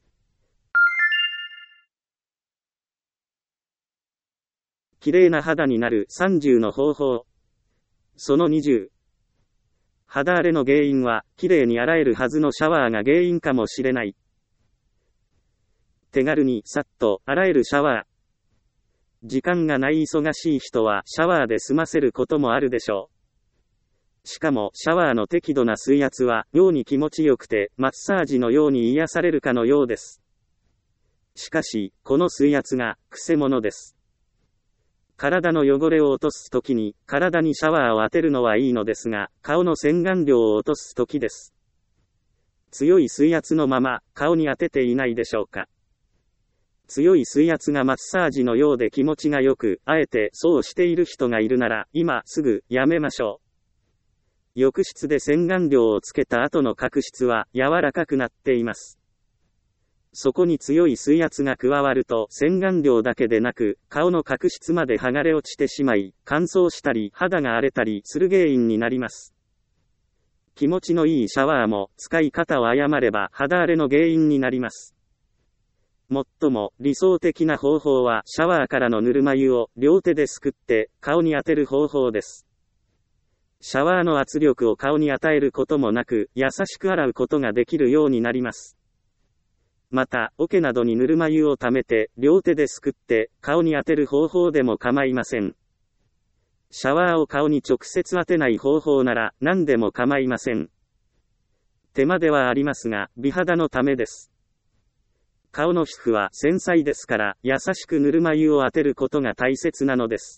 綺麗な肌になるさんじゅうの方法。そのにじゅう。肌荒れの原因は、綺麗に洗えるはずのシャワーが原因かもしれない。手軽にさっと洗えるシャワー。時間がない忙しい人はシャワーで済ませることもあるでしょう。しかもシャワーの適度な水圧は妙に気持ちよくてマッサージのように癒されるかのようです。しかし、この水圧がくせ者です。体の汚れを落とすときに体にシャワーを当てるのはいいのですが、顔の洗顔料を落とすときです。強い水圧のまま顔に当てていないでしょうか。強い水圧がマッサージのようで気持ちがよく、あえてそうしている人がいるなら今すぐやめましょう。浴室で洗顔料をつけた後の角質は柔らかくなっています。そこに強い水圧が加わると洗顔料だけでなく顔の角質まで剥がれ落ちてしまい、乾燥したり肌が荒れたりする原因になります。気持ちのいいシャワーも使い方を誤れば肌荒れの原因になります。もっとも理想的な方法はシャワーからのぬるま湯を両手ですくって顔に当てる方法です。シャワーの圧力を顔に与えることもなく優しく洗うことができるようになります。また、桶などにぬるま湯を溜めて、両手ですくって、顔に当てる方法でも構いません。シャワーを顔に直接当てない方法なら、何でも構いません。手間ではありますが、美肌のためです。顔の皮膚は繊細ですから、優しくぬるま湯を当てることが大切なのです。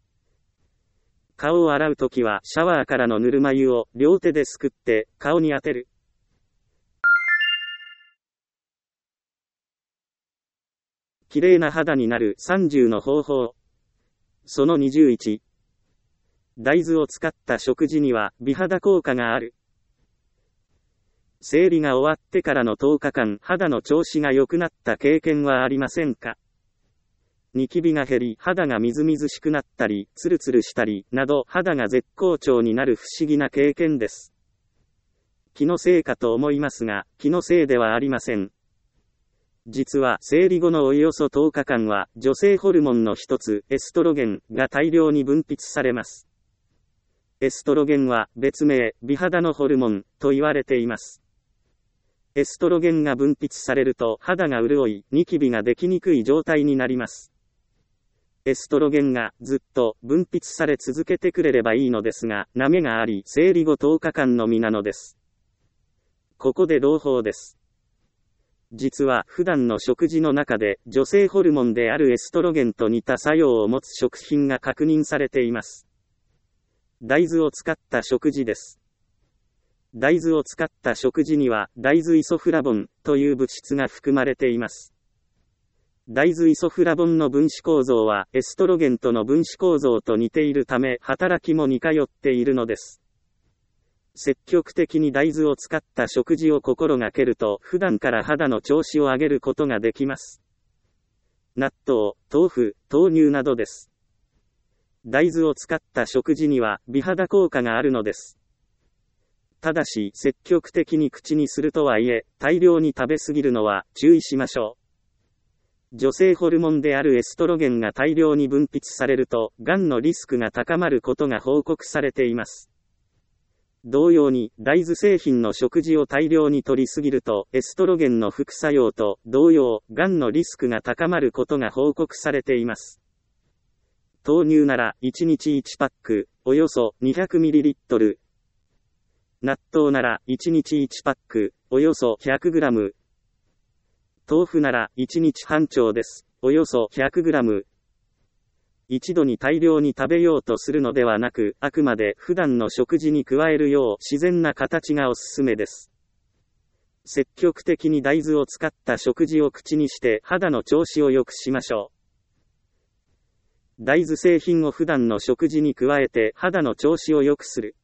顔を洗うときは、シャワーからのぬるま湯を両手ですくって、顔に当てる。綺麗な肌になるさんじゅうの方法。そのにじゅういち。大豆を使った食事には美肌効果がある。生理が終わってからのとおかかん、肌の調子が良くなった経験はありませんか？ニキビが減り、肌がみずみずしくなったり、ツルツルしたり、など肌が絶好調になる不思議な経験です。気のせいかと思いますが、気のせいではありません。実は生理後のおよそとおかかんは女性ホルモンの一つエストロゲンが大量に分泌されます。エストロゲンは別名美肌のホルモンと言われています。エストロゲンが分泌されると肌が潤いニキビができにくい状態になります。 エストロゲンがずっと分泌され続けてくれればいいのですが、なめがあり、生理後とおかかんのみなのです。ここで朗報です。実は普段の食事の中で女性ホルモンであるエストロゲンと似た作用を持つ食品が確認されています。大豆を使った食事です。大豆を使った食事には大豆イソフラボンという物質が含まれています。大豆イソフラボンの分子構造はエストロゲンとの分子構造と似ているため働きも似通っているのです。積極的に大豆を使った食事を心がけると普段から肌の調子を上げることができます。納豆、豆腐、豆乳などです。大豆を使った食事には美肌効果があるのです。ただし積極的に口にするとはいえ大量に食べ過ぎるのは注意しましょう。女性ホルモンであるエストロゲンが大量に分泌されると、がんのリスクが高まることが報告されています。同様に、大豆製品の食事を大量に摂りすぎると、エストロゲンの副作用と同様、がんのリスクが高まることが報告されています。豆乳なら、いちにちいちパック、およそ にひゃくミリリットル。納豆なら、いちにちいちパック、およそ ひゃくグラム。豆腐ならいちにち半丁です。およそ ひゃくグラム。一度に大量に食べようとするのではなく、あくまで普段の食事に加えるよう自然な形がおすすめです。積極的に大豆を使った食事を口にして肌の調子を良くしましょう。大豆製品を普段の食事に加えて肌の調子を良くする。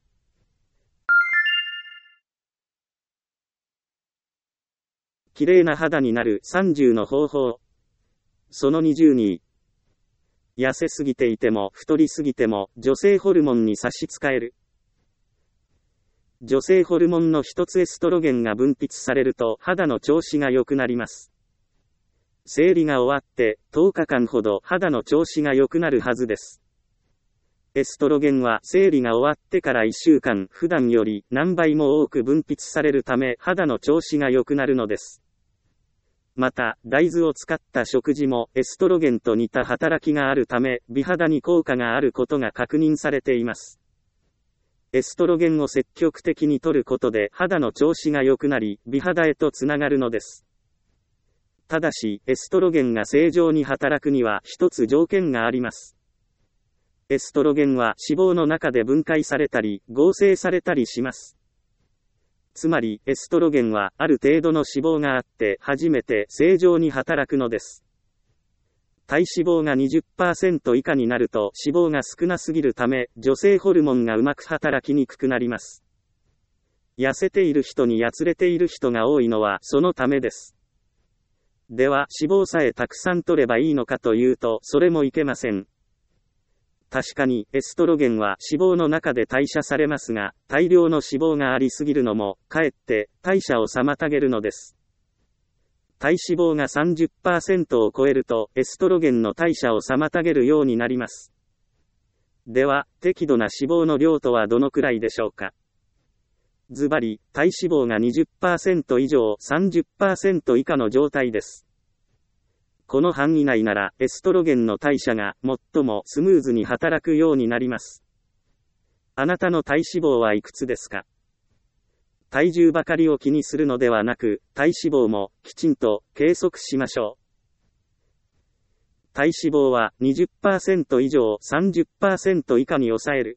綺麗な肌になるさんじゅうの方法。そのにじゅうに。痩せすぎていても太りすぎても女性ホルモンに差し支える。女性ホルモンの一つエストロゲンが分泌されると肌の調子が良くなります。生理が終わってとおかかんほど肌の調子が良くなるはずです。エストロゲンは生理が終わってからいっしゅうかん普段より何倍も多く分泌されるため肌の調子が良くなるのです。また、大豆を使った食事もエストロゲンと似た働きがあるため、美肌に効果があることが確認されています。エストロゲンを積極的に摂ることで肌の調子が良くなり、美肌へとつながるのです。ただし、エストロゲンが正常に働くには一つ条件があります。エストロゲンは脂肪の中で分解されたり、合成されたりします。つまり、エストロゲンはある程度の脂肪があって初めて正常に働くのです。体脂肪が にじゅっパーセント 以下になると脂肪が少なすぎるため、女性ホルモンがうまく働きにくくなります。痩せている人にやつれている人が多いのはそのためです。では、脂肪さえたくさん摂ればいいのかというと、それもいけません。確かに、エストロゲンは脂肪の中で代謝されますが、大量の脂肪がありすぎるのも、かえって代謝を妨げるのです。体脂肪が さんじゅっパーセント を超えると、エストロゲンの代謝を妨げるようになります。では、適度な脂肪の量とはどのくらいでしょうか。ズバリ、体脂肪が にじゅっパーセント 以上 さんじゅっパーセント 以下の状態です。この範囲内なら、エストロゲンの代謝が最もスムーズに働くようになります。あなたの体脂肪はいくつですか？体重ばかりを気にするのではなく、体脂肪もきちんと計測しましょう。体脂肪は にじゅっパーセント 以上 さんじゅっパーセント 以下に抑える。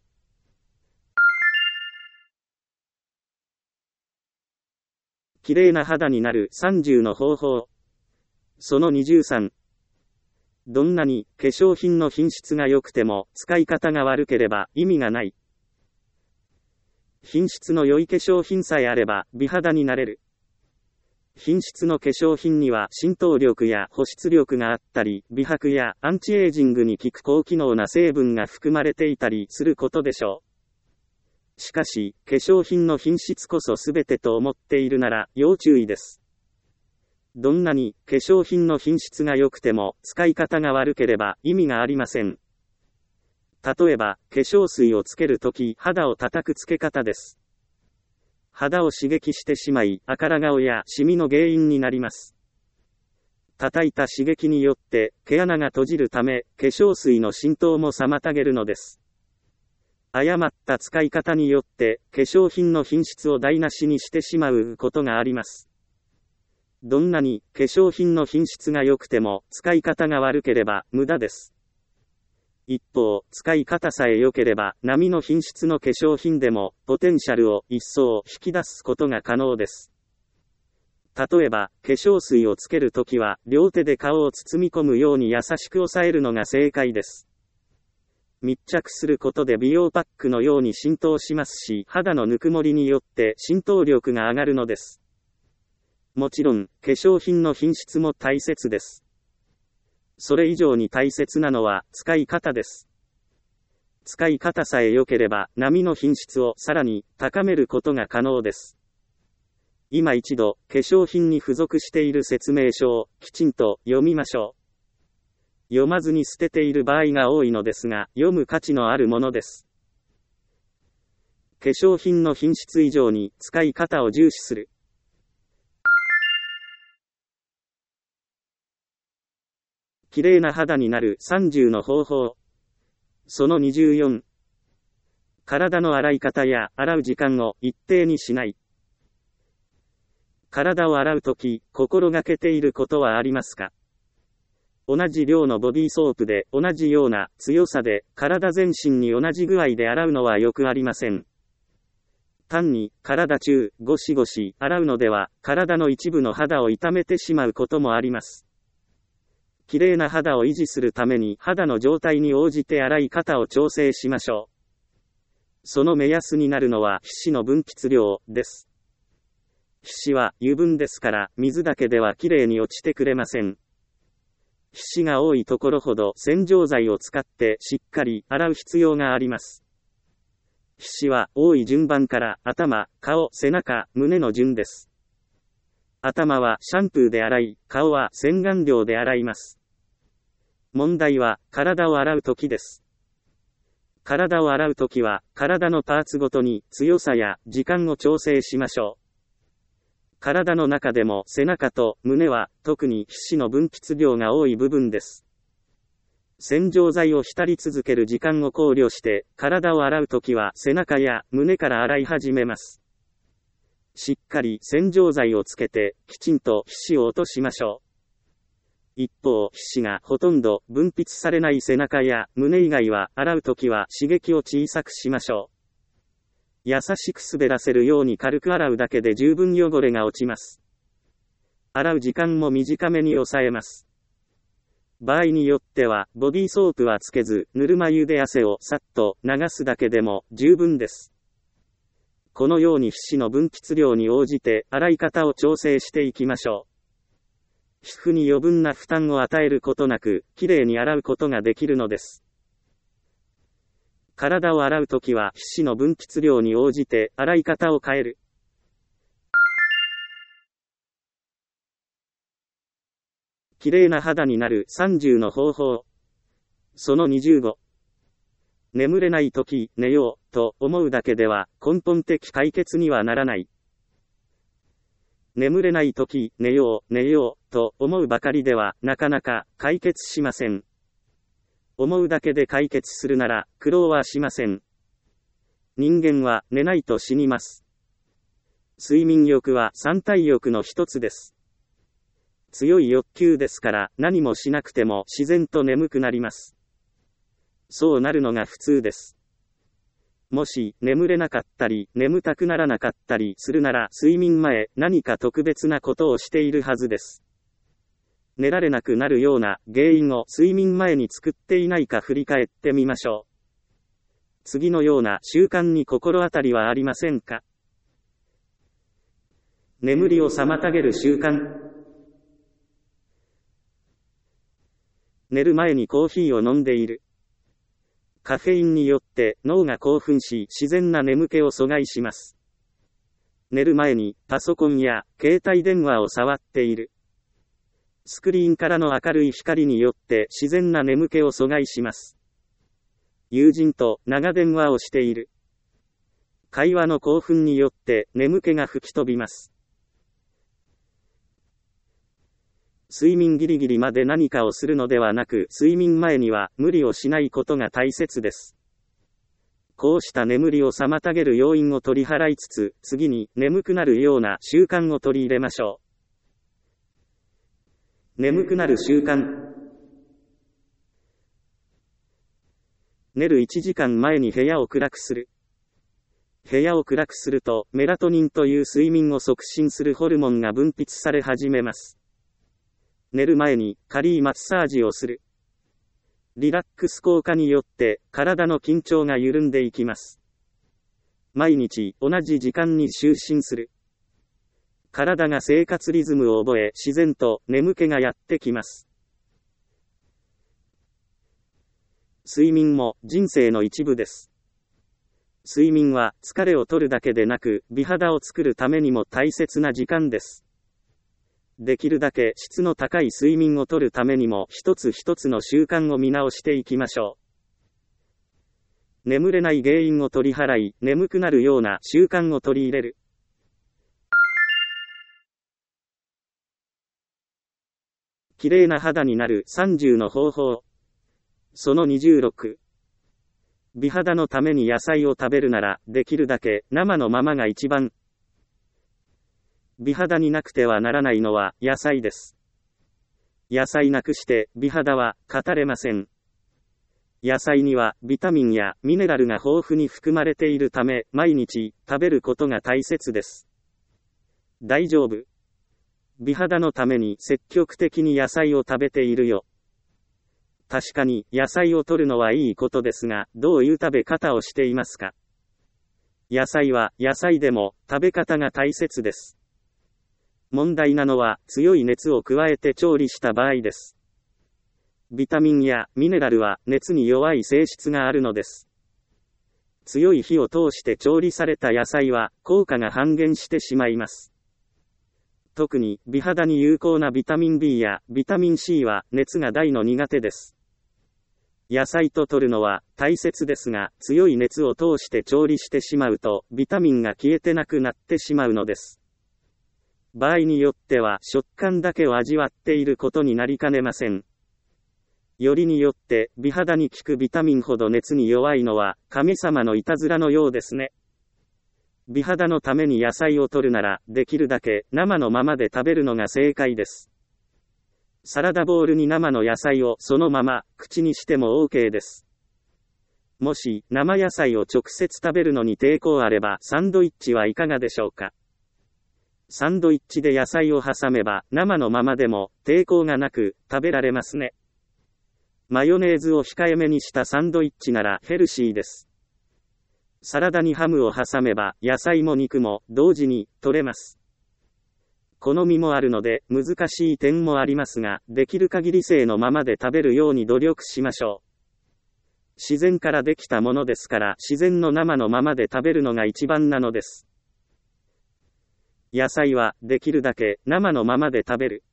綺麗な肌になるさんじゅうの方法。そのにじゅうさん。どんなに化粧品の品質が良くても使い方が悪ければ意味がない。品質の良い化粧品さえあれば美肌になれる。品質の化粧品には浸透力や保湿力があったり、美白やアンチエイジングに効く高機能な成分が含まれていたりすることでしょう。しかし、化粧品の品質こそ全てと思っているなら要注意です。どんなに化粧品の品質が良くても使い方が悪ければ意味がありません。例えば、化粧水をつけるとき肌を叩くつけ方です。肌を刺激してしまい、赤ら顔やシミの原因になります。 叩いた刺激によって毛穴が閉じるため、化粧水の浸透も妨げるのです。誤った使い方によって、化粧品の品質を台無しにしてしまうことがあります。どんなに化粧品の品質が良くても、使い方が悪ければ無駄です。一方、使い方さえ良ければ、並の品質の化粧品でも、ポテンシャルを一層引き出すことが可能です。例えば、化粧水をつけるときは、両手で顔を包み込むように優しく押さえるのが正解です。密着することで美容パックのように浸透しますし、肌のぬくもりによって浸透力が上がるのです。もちろん、化粧品の品質も大切です。それ以上に大切なのは、使い方です。使い方さえ良ければ、並の品質をさらに高めることが可能です。今一度、化粧品に付属している説明書をきちんと読みましょう。読まずに捨てている場合が多いのですが、読む価値のあるものです。化粧品の品質以上に使い方を重視する。綺麗な肌になるさんじゅうの方法。そのにじゅうよん。体の洗い方や洗う時間を一定にしない。体を洗うとき、心がけていることはありますか？同じ量のボディーソープで同じような強さで体全身に同じ具合で洗うのはよくありません。単に体中ゴシゴシ洗うのでは体の一部の肌を傷めてしまうこともあります。綺麗な肌を維持するために肌の状態に応じて洗い方を調整しましょう。その目安になるのは皮脂の分泌量です。皮脂は油分ですから水だけでは綺麗に落ちてくれません。皮脂が多いところほど洗浄剤を使ってしっかり洗う必要があります。皮脂は多い順番から頭、顔、背中、胸の順です。頭はシャンプーで洗い、顔は洗顔料で洗います。問題は体を洗うときです。体を洗うときは体のパーツごとに強さや時間を調整しましょう。体の中でも背中と胸は特に皮脂の分泌量が多い部分です。洗浄剤を浸り続ける時間を考慮して体を洗うときは背中や胸から洗い始めます。しっかり洗浄剤をつけてきちんと皮脂を落としましょう。一方、皮脂がほとんど分泌されない背中や胸以外は洗うときは刺激を小さくしましょう。優しく滑らせるように軽く洗うだけで十分汚れが落ちます。洗う時間も短めに抑えます。場合によっては、ボディーソープはつけず、ぬるま湯で汗をさっと流すだけでも十分です。このように皮脂の分泌量に応じて洗い方を調整していきましょう。皮膚に余分な負担を与えることなく、きれいに洗うことができるのです。体を洗うときは皮脂の分泌量に応じて洗い方を変える。綺麗な肌になるさんじゅうの方法。そのにじゅうご。眠れないとき、寝ようと思うだけでは根本的解決にはならない。眠れないとき、寝よう、寝ようと思うばかりではなかなか解決しません。思うだけで解決するなら苦労はしません。人間は寝ないと死にます。睡眠欲は三大欲の一つです。強い欲求ですから何もしなくても自然と眠くなります。そうなるのが普通です。もし眠れなかったり眠たくならなかったりするなら睡眠前何か特別なことをしているはずです。寝られなくなるような原因を睡眠前に作っていないか振り返ってみましょう。次のような習慣に心当たりはありませんか？眠りを妨げる習慣。寝る前にコーヒーを飲んでいる。カフェインによって脳が興奮し自然な眠気を阻害します。寝る前にパソコンや携帯電話を触っている。スクリーンからの明るい光によって自然な眠気を阻害します。友人と長電話をしている。会話の興奮によって眠気が吹き飛びます。 睡眠ギリギリまで何かをするのではなく、睡眠前には無理をしないことが大切です。こうした眠りを妨げる要因を取り払いつつ、次に眠くなるような習慣を取り入れましょう。眠くなる習慣。寝るいちじかんまえに部屋を暗くする。部屋を暗くすると、メラトニンという睡眠を促進するホルモンが分泌され始めます。寝る前に軽いマッサージをする。リラックス効果によって体の緊張が緩んでいきます。毎日同じ時間に就寝する。体が生活リズムを覚え、自然と眠気がやってきます。睡眠も人生の一部です。睡眠は疲れを取るだけでなく、美肌を作るためにも大切な時間です。できるだけ質の高い睡眠をとるためにも一つ一つの習慣を見直していきましょう。眠れない原因を取り払い、眠くなるような習慣を取り入れる。綺麗な肌になるさんじゅうの方法。そのにじゅうろく。美肌のために野菜を食べるなら、できるだけ生のままが一番。美肌になくてはならないのは野菜です。野菜なくして美肌は語れません。野菜にはビタミンやミネラルが豊富に含まれているため、毎日食べることが大切です。大丈夫。美肌のために積極的に野菜を食べているよ。確かに野菜を摂るのはいいことですが、どういう食べ方をしていますか？野菜は野菜でも食べ方が大切です。問題なのは強い熱を加えて調理した場合です。ビタミンやミネラルは熱に弱い性質があるのです。強い火を通して調理された野菜は効果が半減してしまいます。特に美肌に有効なビタミン ビー やビタミン シー は熱が大の苦手です。野菜と摂るのは大切ですが、強い熱を通して調理してしまうとビタミンが消えてなくなってしまうのです。場合によっては食感だけを味わっていることになりかねません。よりによって美肌に効くビタミンほど熱に弱いのは神様のいたずらのようですね。美肌のために野菜を摂るなら、できるだけ生のままで食べるのが正解です。サラダボウルに生の野菜をそのまま口にしても OK です。もし生野菜を直接食べるのに抵抗あれば、サンドイッチはいかがでしょうか。サンドイッチで野菜を挟めば生のままでも抵抗がなく食べられますね。マヨネーズを控えめにしたサンドイッチならヘルシーです。サラダにハムを挟めば野菜も肉も同時に取れます。好みもあるので難しい点もありますが、できる限り生のままで食べるように努力しましょう。自然からできたものですから、自然の生のままで食べるのが一番なのです。野菜はできるだけ生のままで食べる。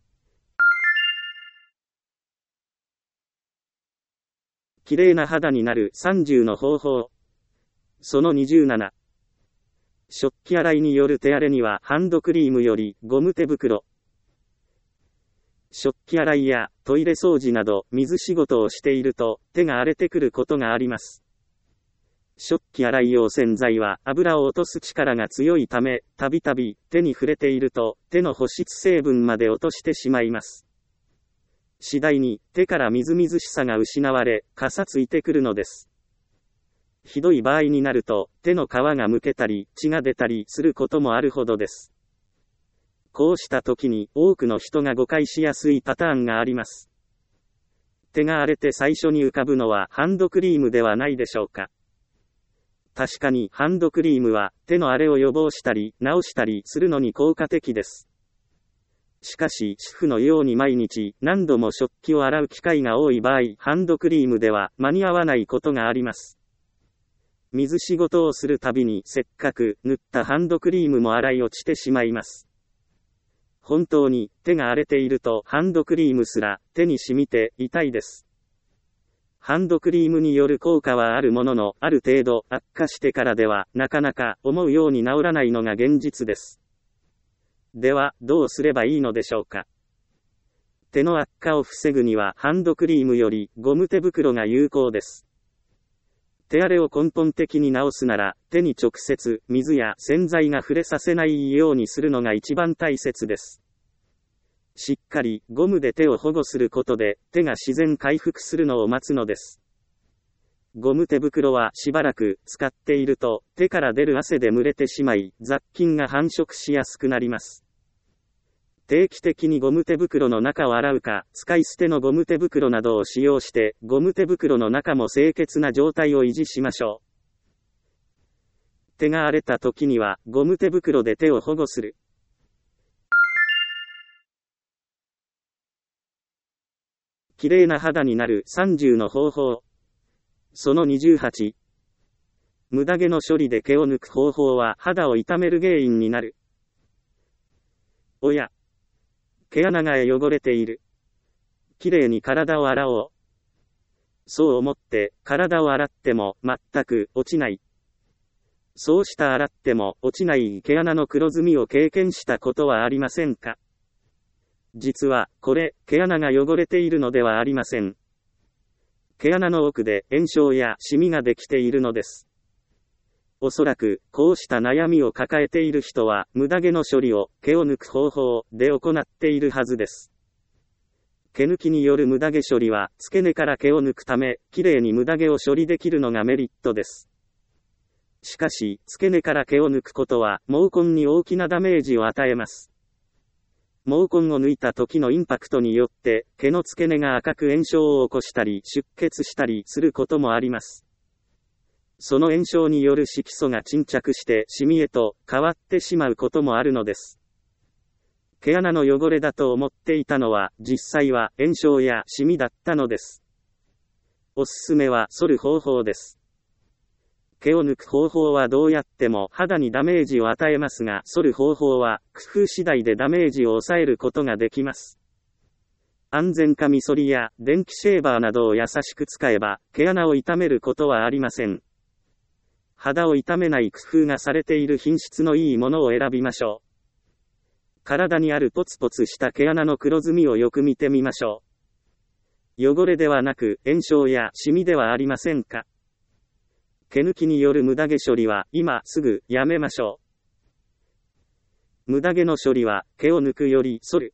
綺麗な肌になるさんじゅうの方法。そのにじゅうなな。食器洗いによる手荒れにはハンドクリームよりゴム手袋。食器洗いやトイレ掃除など水仕事をしていると手が荒れてくることがあります。食器洗い用洗剤は油を落とす力が強いため、たびたび手に触れていると手の保湿成分まで落としてしまいます。次第に手からみずみずしさが失われ、かさついてくるのです。ひどい場合になると手の皮がむけたり血が出たりすることもあるほどです。こうした時に多くの人が誤解しやすいパターンがあります。手が荒れて最初に浮かぶのはハンドクリームではないでしょうか。確かにハンドクリームは手の荒れを予防したり治したりするのに効果的です。しかし主婦のように毎日何度も食器を洗う機会が多い場合、ハンドクリームでは間に合わないことがあります。水仕事をするたびにせっかく塗ったハンドクリームも洗い落ちてしまいます。本当に手が荒れているとハンドクリームすら手に染みて痛いです。ハンドクリームによる効果はあるものの、ある程度悪化してからではなかなか思うように治らないのが現実です。では、どうすればいいのでしょうか。 手の悪化を防ぐにはハンドクリームよりゴム手袋が有効です。手荒れを根本的に治すなら、手に直接水や洗剤が触れさせないようにするのが一番大切です。しっかりゴムで手を保護することで、手が自然回復するのを待つのです。ゴム手袋はしばらく使っていると、手から出る汗で蒸れてしまい、雑菌が繁殖しやすくなります。定期的にゴム手袋の中を洗うか、使い捨てのゴム手袋などを使用して、ゴム手袋の中も清潔な状態を維持しましょう。手が荒れた時には、ゴム手袋で手を保護する。綺麗な肌になるさんじゅうの方法。そのにじゅうはち。無駄毛の処理で毛を抜く方法は肌を傷める原因になる。おや。毛穴が汚れている。きれいに体を洗おう。そう思って体を洗っても全く落ちない。そうした洗っても落ちない毛穴の黒ずみを経験したことはありませんか？実はこれ毛穴が汚れているのではありません。毛穴の奥で炎症やシミができているのです。おそらく、こうした悩みを抱えている人は、無駄毛の処理を、毛を抜く方法で行っているはずです。毛抜きによる無駄毛処理は、付け根から毛を抜くため、きれいに無駄毛を処理できるのがメリットです。しかし、付け根から毛を抜くことは、毛根に大きなダメージを与えます。毛根を抜いた時のインパクトによって、毛の付け根が赤く炎症を起こしたり、出血したりすることもあります。その炎症による色素が沈着してシミへと変わってしまうこともあるのです。毛穴の汚れだと思っていたのは実際は炎症やシミだったのです。おすすめは剃る方法です。毛を抜く方法はどうやっても肌にダメージを与えますが、剃る方法は工夫次第でダメージを抑えることができます。安全カミソリや電気シェーバーなどを優しく使えば毛穴を傷めることはありません。肌を傷めない工夫がされている品質のいいものを選びましょう。体にあるポツポツした毛穴の黒ずみをよく見てみましょう。汚れではなく炎症やシミではありませんか？毛抜きによる無駄毛処理は今すぐやめましょう。無駄毛の処理は毛を抜くより剃る。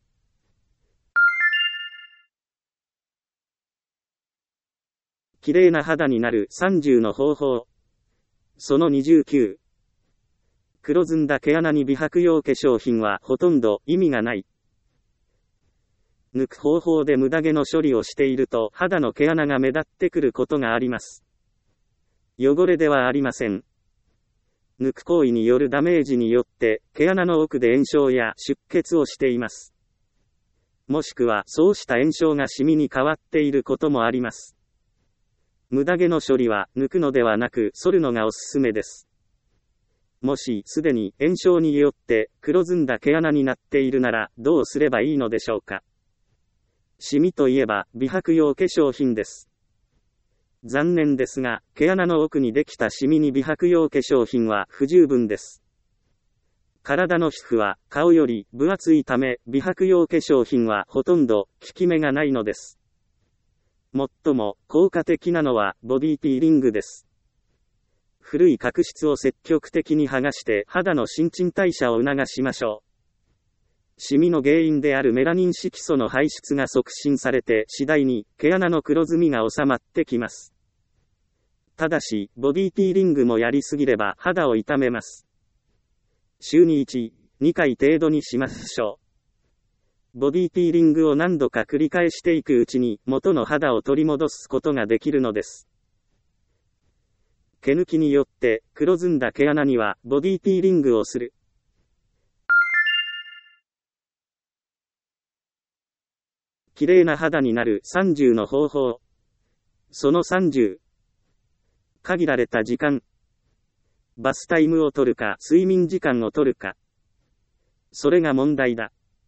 綺麗な肌になるさんじゅうの方法。そのにじゅうきゅう。黒ずんだ毛穴に美白用化粧品はほとんど意味がない。抜く方法で無駄毛の処理をしていると肌の毛穴が目立ってくることがあります。汚れではありません。抜く行為によるダメージによって毛穴の奥で炎症や出血をしています。もしくはそうした炎症がシミに変わっていることもあります。無駄毛の処理は抜くのではなく剃るのがおすすめです。もしすでに炎症によって黒ずんだ毛穴になっているならどうすればいいのでしょうか。シミといえば美白用化粧品です。残念ですが毛穴の奥にできたシミに美白用化粧品は不十分です。体の皮膚は顔より分厚いため美白用化粧品はほとんど効き目がないのです。最も効果的なのはボディピーリングです。古い角質を積極的に剥がして肌の新陳代謝を促しましょう。シミの原因であるメラニン色素の排出が促進されて次第に毛穴の黒ずみが収まってきます。ただし、ボディピーリングもやりすぎれば肌を傷めます。週にいち、にかい程度にしましょう。ボディピーリングを何度か繰り返していくうちに元の肌を取り戻すことができるのです。毛抜きによって黒ずんだ毛穴にはボディピーリングをする。綺麗な肌になるさんじゅうの方法。そのさんじゅう。限られた時間。バスタイムを取るか睡眠時間を取るか。それが問題だ。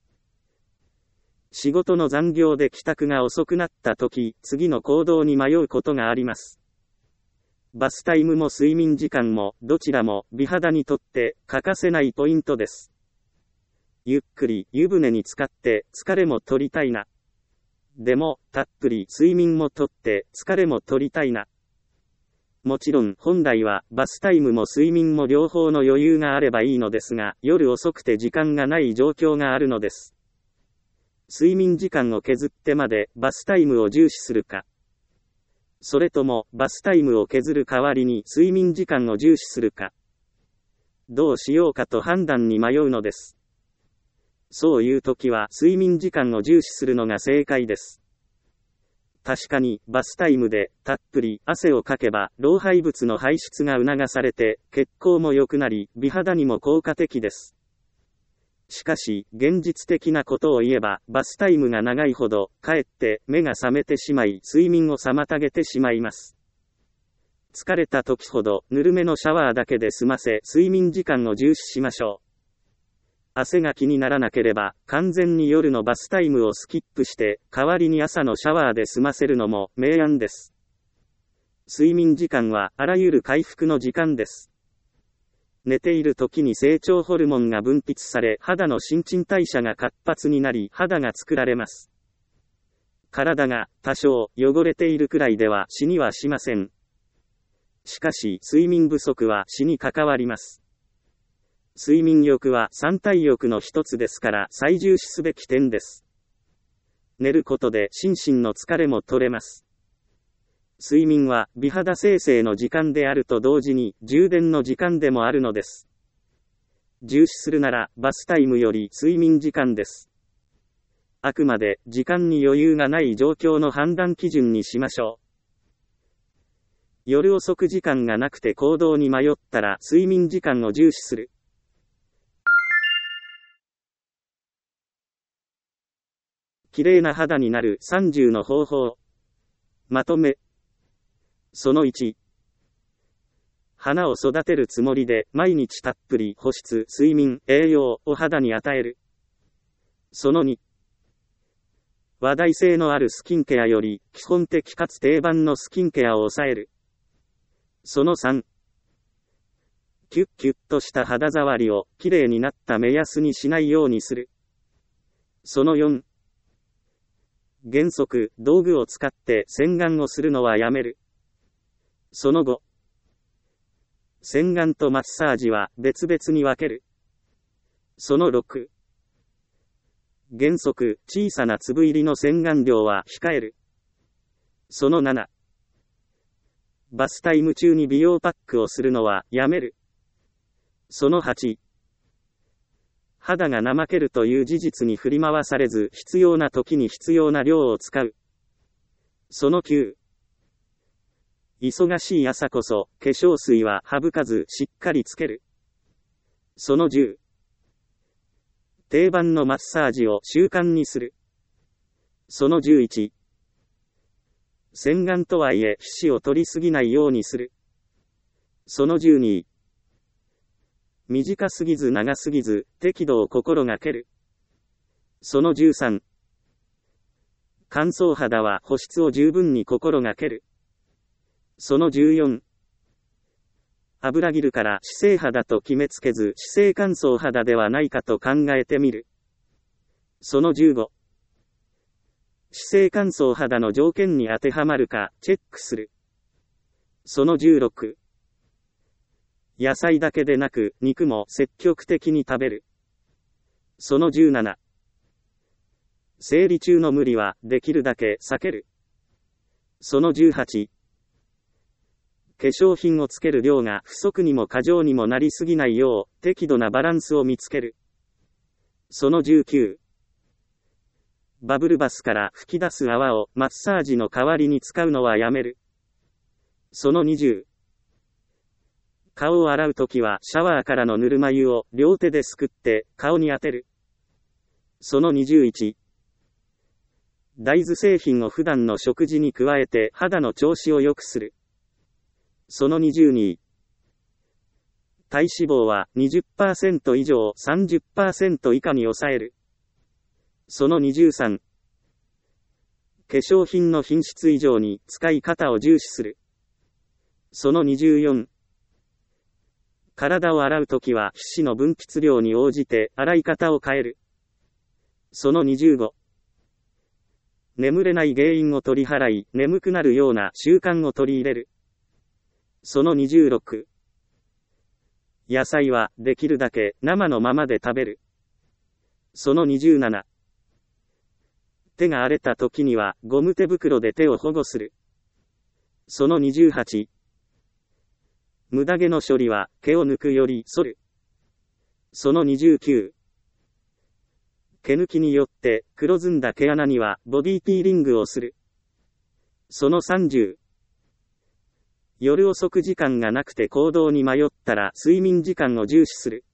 仕事の残業で帰宅が遅くなった時、次の行動に迷うことがあります。バスタイムも睡眠時間も、どちらも美肌にとって欠かせないポイントです。ゆっくり湯船に浸かって疲れも取りたいな。 でも、たっぷり睡眠もとって、疲れも取りたいな。もちろん、本来は、バスタイムも睡眠も両方の余裕があればいいのですが、夜遅くて時間がない状況があるのです。睡眠時間を削ってまで、バスタイムを重視するか。それとも、バスタイムを削る代わりに睡眠時間を重視するか。どうしようかと判断に迷うのです。そういう時は、睡眠時間を重視するのが正解です。確かに、バスタイムで、たっぷり、汗をかけば、老廃物の排出が促されて、血行も良くなり、美肌にも効果的です。しかし、現実的なことを言えば、バスタイムが長いほど、かえって目が覚めてしまい、睡眠を妨げてしまいます。疲れた時ほど、ぬるめのシャワーだけで済ませ、睡眠時間を重視しましょう。汗が気にならなければ、完全に夜のバスタイムをスキップして、代わりに朝のシャワーで済ませるのも、明暗です。睡眠時間は、あらゆる回復の時間です。寝ている時に成長ホルモンが分泌され、肌の新陳代謝が活発になり、肌が作られます。体が、多少、汚れているくらいでは死にはしません。しかし、睡眠不足は死に関わります。睡眠欲は三大欲の一つですから最重視すべき点です。寝ることで心身の疲れも取れます。睡眠は美肌生成の時間であると同時に充電の時間でもあるのです。重視するならバスタイムより睡眠時間です。あくまで時間に余裕がない状況の判断基準にしましょう。夜遅く時間がなくて行動に迷ったら睡眠時間を重視する。綺麗な肌になるさんじゅうの方法。まとめ。そのいち。花を育てるつもりで毎日たっぷり保湿、睡眠、栄養を肌に与える。そのに。話題性のあるスキンケアより基本的かつ定番のスキンケアを抑える。そのさん。キュッキュッとした肌触りを綺麗になった目安にしないようにする。そのよん。原則、道具を使って洗顔をするのはやめる。そのご。洗顔とマッサージは別々に分ける。そのろく。原則、小さな粒入りの洗顔料は控える。そのなな。バスタイム中に美容パックをするのはやめる。そのはち。肌が怠けるという事実に振り回されず、必要な時に必要な量を使う。そのきゅう。忙しい朝こそ、化粧水は省かずしっかりつける。そのじゅう。定番のマッサージを習慣にする。そのじゅういち。洗顔とはいえ、皮脂を取りすぎないようにする。そのじゅうに。短すぎず長すぎず、適度を心がける。そのじゅうさん。乾燥肌は保湿を十分に心がける。そのじゅうよん。油切るから脂性肌と決めつけず、脂性乾燥肌ではないかと考えてみる。そのじゅうご。脂性乾燥肌の条件に当てはまるか、チェックする。そのじゅうろく。野菜だけでなく、肉も積極的に食べる。そのじゅうなな。生理中の無理は、できるだけ避ける。そのじゅうはち。化粧品をつける量が不足にも過剰にもなりすぎないよう、適度なバランスを見つける。そのじゅうきゅう。バブルバスから吹き出す泡をマッサージの代わりに使うのはやめる。そのにじゅう。顔を洗うときはシャワーからのぬるま湯を両手ですくって顔に当てる。そのにじゅういち。大豆製品を普段の食事に加えて肌の調子を良くする。そのにじゅうに。体脂肪は にじゅっパーセント 以上 さんじゅっパーセント 以下に抑える。そのにじゅうさん。化粧品の品質以上に使い方を重視する。そのにじゅうよん。体を洗うときは皮脂の分泌量に応じて洗い方を変える。そのにじゅうご。 眠れない原因を取り払い、眠くなるような習慣を取り入れる。そのにじゅうろく。野菜はできるだけ生のままで食べる。そのにじゅうなな。手が荒れた時にはゴム手袋で手を保護する。そのにじゅうはち。無駄毛の処理は毛を抜くより剃る。そのにじゅうきゅう。毛抜きによって黒ずんだ毛穴にはボディピーリングをする。そのさんじゅう。夜遅く時間がなくて行動に迷ったら睡眠時間を重視する。